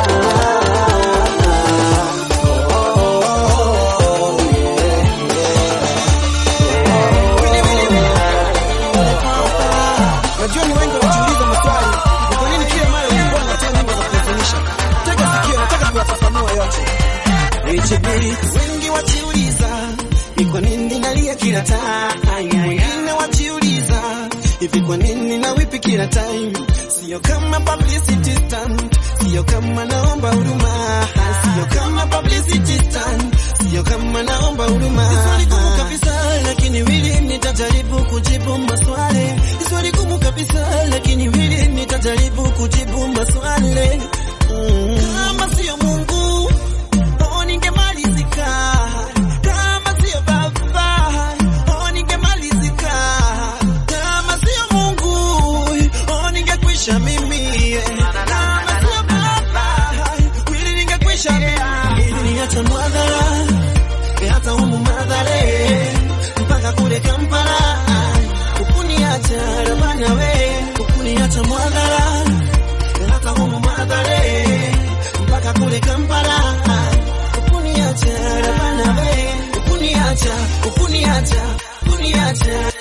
Najua ni wengi wanajiuliza maswali, ni kwa nini kila mara wimbo unatia nyimbo za kuhuzunisha? Tega sikio, nataka kuyafafanua yote. Wengi wajiuliza, ni kwa nini nalia kila time? Wengine wajiuliza, hivi kwa nini na wipi kila time? Sio kama publicity stunt, sio kama naomba huruma, sio kama publicity stunt, sio kama naomba huruma. Swali gumu kabisa, lakini wili nitajaribu kujibu maswali. Swali gumu kabisa, lakini wili nitajaribu kujibu maswali. Kama sio Mungu, ningemalizika. Kama sio Baba, ningemalizika. Kama sio Mungu, ningekwisha mimi. Kama sio Baba, wili ningekwisha mimi. Niacha mwadhara, hata humu madhare, mpaka kule Kampala. Ukuniacha rabana we, ukuniacha mwadhara, hata humu madhare, mpaka kule Kampala. Ukuniacha rabana we, ukuniacha, ukuniacha, ukuniacha.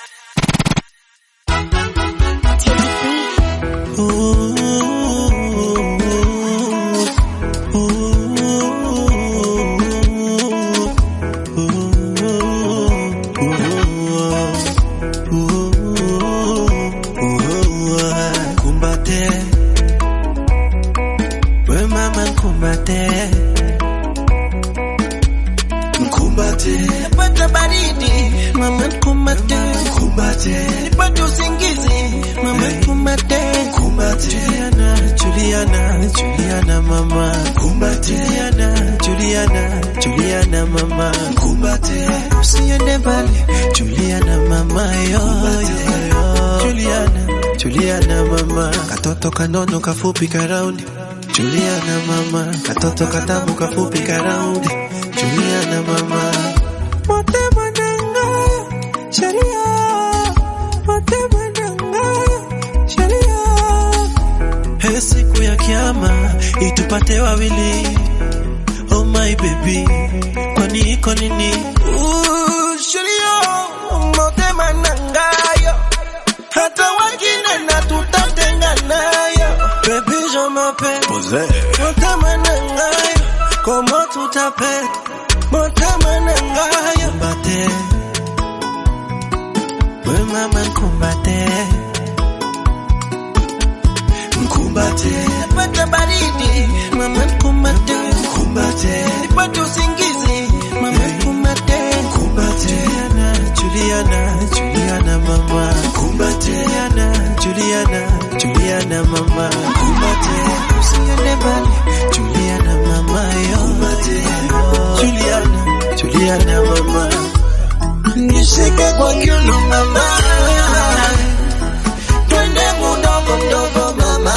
Kumbate, we mama kumbate, kumbate. Napata baridi, mama kumbate, kumbate. Nipate usingizi, mama kumbate, kumbate. Juliana, Juliana mama, kumbate. Juliana mama, kumbate. Usiende mbali, Juliana mama yo, Juliana mama. Katoto kanono kafupi karaundi, Juliana mama, katoto katamu kafupi karaundi, Juliana mama. Motema nanga, sheria, motema nanga, sheria. He siku ya kiyama, itupate wawili, oh my baby, kwani iko nini? Sheria, motema nanga yo, hata wengine na tutatengana yo. Baby, je m'appelle Motema nangayo, comment tu t'appelles? Motema nangayo, kumbate. We mama kumbate. Kumbate. Nipate baridi, mama kumbate. Kumbate. Nipate usingizi, mama kumbate. Kumbate. Juliana mama. Kumbate. Juliana mama. Kumbate. Usiende mbali, Juliana mama yo. Kumbate. Juliana mama. Nishike kwa kiuno mama. Twende mdogo mdogo mama.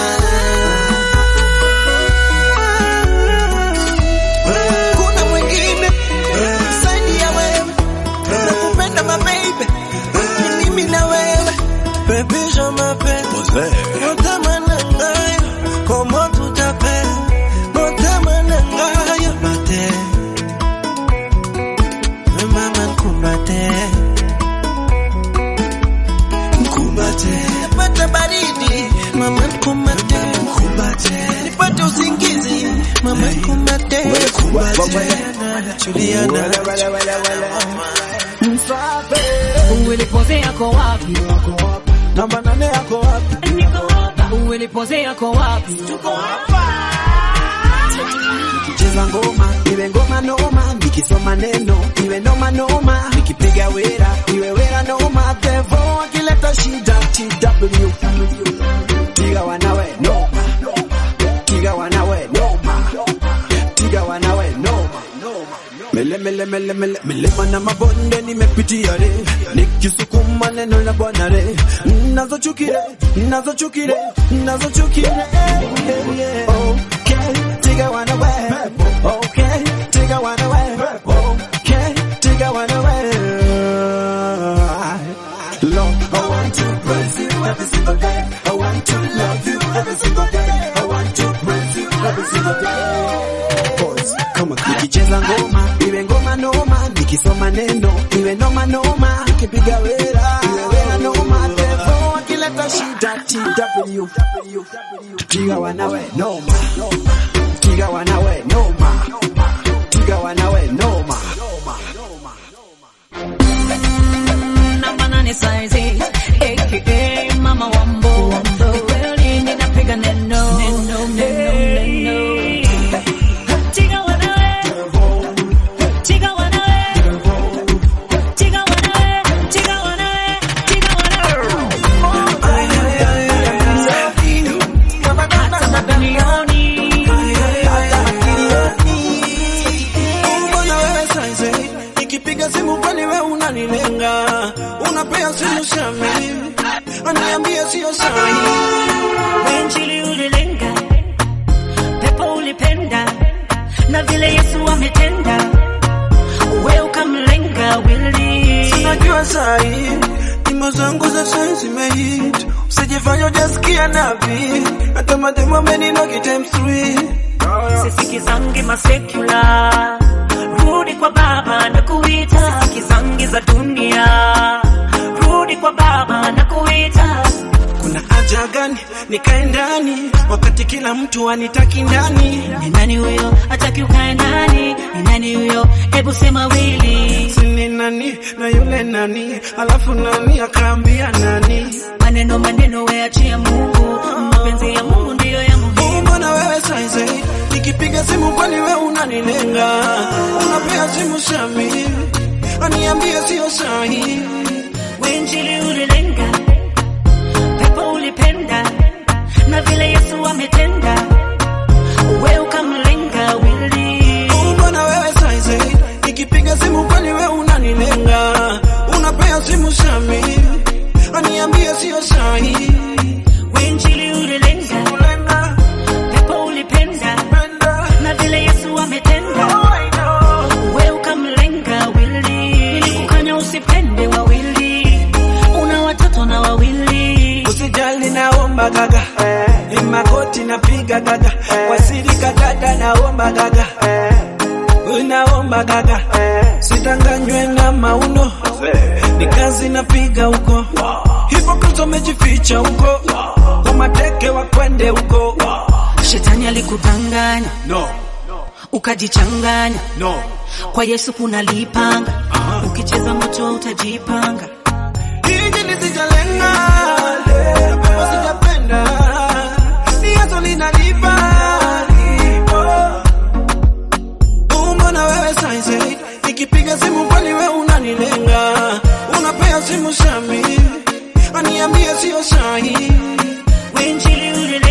Kuna mwingine zaidi ya wewe. Nakupenda my baby. Ni mimi na wewe. Baby, je m'appelle Motema nangayo, comment tu t'appelles? Motema nangayo, kumbate. We mama kumbate. Kumbate. Nipate baridi, mama kumbate. Kumbate. Nipate usingizi, mama kumbate. Juliana. Uwelipoze yako wapi? Namba 8 yako wapi? Niko hapa. Uwelipoze yako wapi? Tuko hapa. Nikicheza ngoma, iwe ngoma noma, nikisoma neno, iwe noma noma, nikipiga wera, iwe wera noma, devo akileta shida, TW. Tiga wanawe noma. Tiga wanawe noma. Tiga wanawe noma. Milima na mabonde nimepitia re, nikisukuma neno la Bwana re, nazochukire. Okay, tiga wanawe. Okay, tiga wanawe. Okay, tiga wanawe. Lord, I want to praise you every single day. I want to love you every single day. I want to praise you every single day. Boys, come on. Nikicheza ngoma, iwe ngoma noma, nikisoma neno, iwe noma noma, nikipiga wera, iwe wera noma, devo akileta shida, TW. Tiga wanawe noma. Tiga wanawe noma. Tiga wanawe noma. Namba 8 size, aka Mama Wambo. Kweli ninapiga neno. Tiga wanawe. Tiga wanawe. Tiga wanawe. Tiga wanawe. Tiga wanawe. Hata mabilioni. Mbona wewe saizi nikipiga simu kwani wewe unanilenga? Unapea simu shami, aniambia sio sahi. Injili ulilenga, pepo ulipenda, na vile Yesu ametenda, wewe ukamlenga wili. Sinajua sahi, nyimbo zangu za sahi zimehit. Usijifanya hujasikia nabii, hata mademo ameninogi times 3. Sisikizangi masekula, rudi kwa Baba na kuita. Sisikizangi za dunia, rudi kwa Baba na kuita. Kuna haja gani nikae ndani wakati kila mtu anitaki ndani? Ni nani huyo hataki ukae ndani? Ni nani huyo? Hebu sema wili. Sini nani na yule nani, alafu nani akaambia nani? Maneno wewe achia Mungu, mapenzi ya Mungu ndiyo ya muhimu. Mbona wewe saizi nikipiga simu kwani wewe unanilenga? Unapea simu shami, aniambia sio sahi. Injili ulilenga, pepo ulipenda, na vile Yesu ametenda, wewe ukamlenga wili. Mbona wewe saizi nikipiga simu kwani wewe unanilenga? Unapea simu shami, aniambia sio sahi. Injili ulilenga, pepo ulipenda, naomba gaga, makoti napiga gaga, kwa siri kadada naomba gaga, naomba gaga, sitanganywe na mauno, ni kazi napiga huko, hypocrite wamejificha huko, umateke wakwende huko. Shetani alikudanganya, no, ukajichanganya, no, kwa Yesu kuna lipanga, ukicheza moto utajipanga. Hiji nisijalenga, pepo sijapenda, ni Yesu linalipa. Mbona wewe saizi, nikipiga simu kwani wewe unanilenga, unapea simu shami, aniambie sio sahi. Injili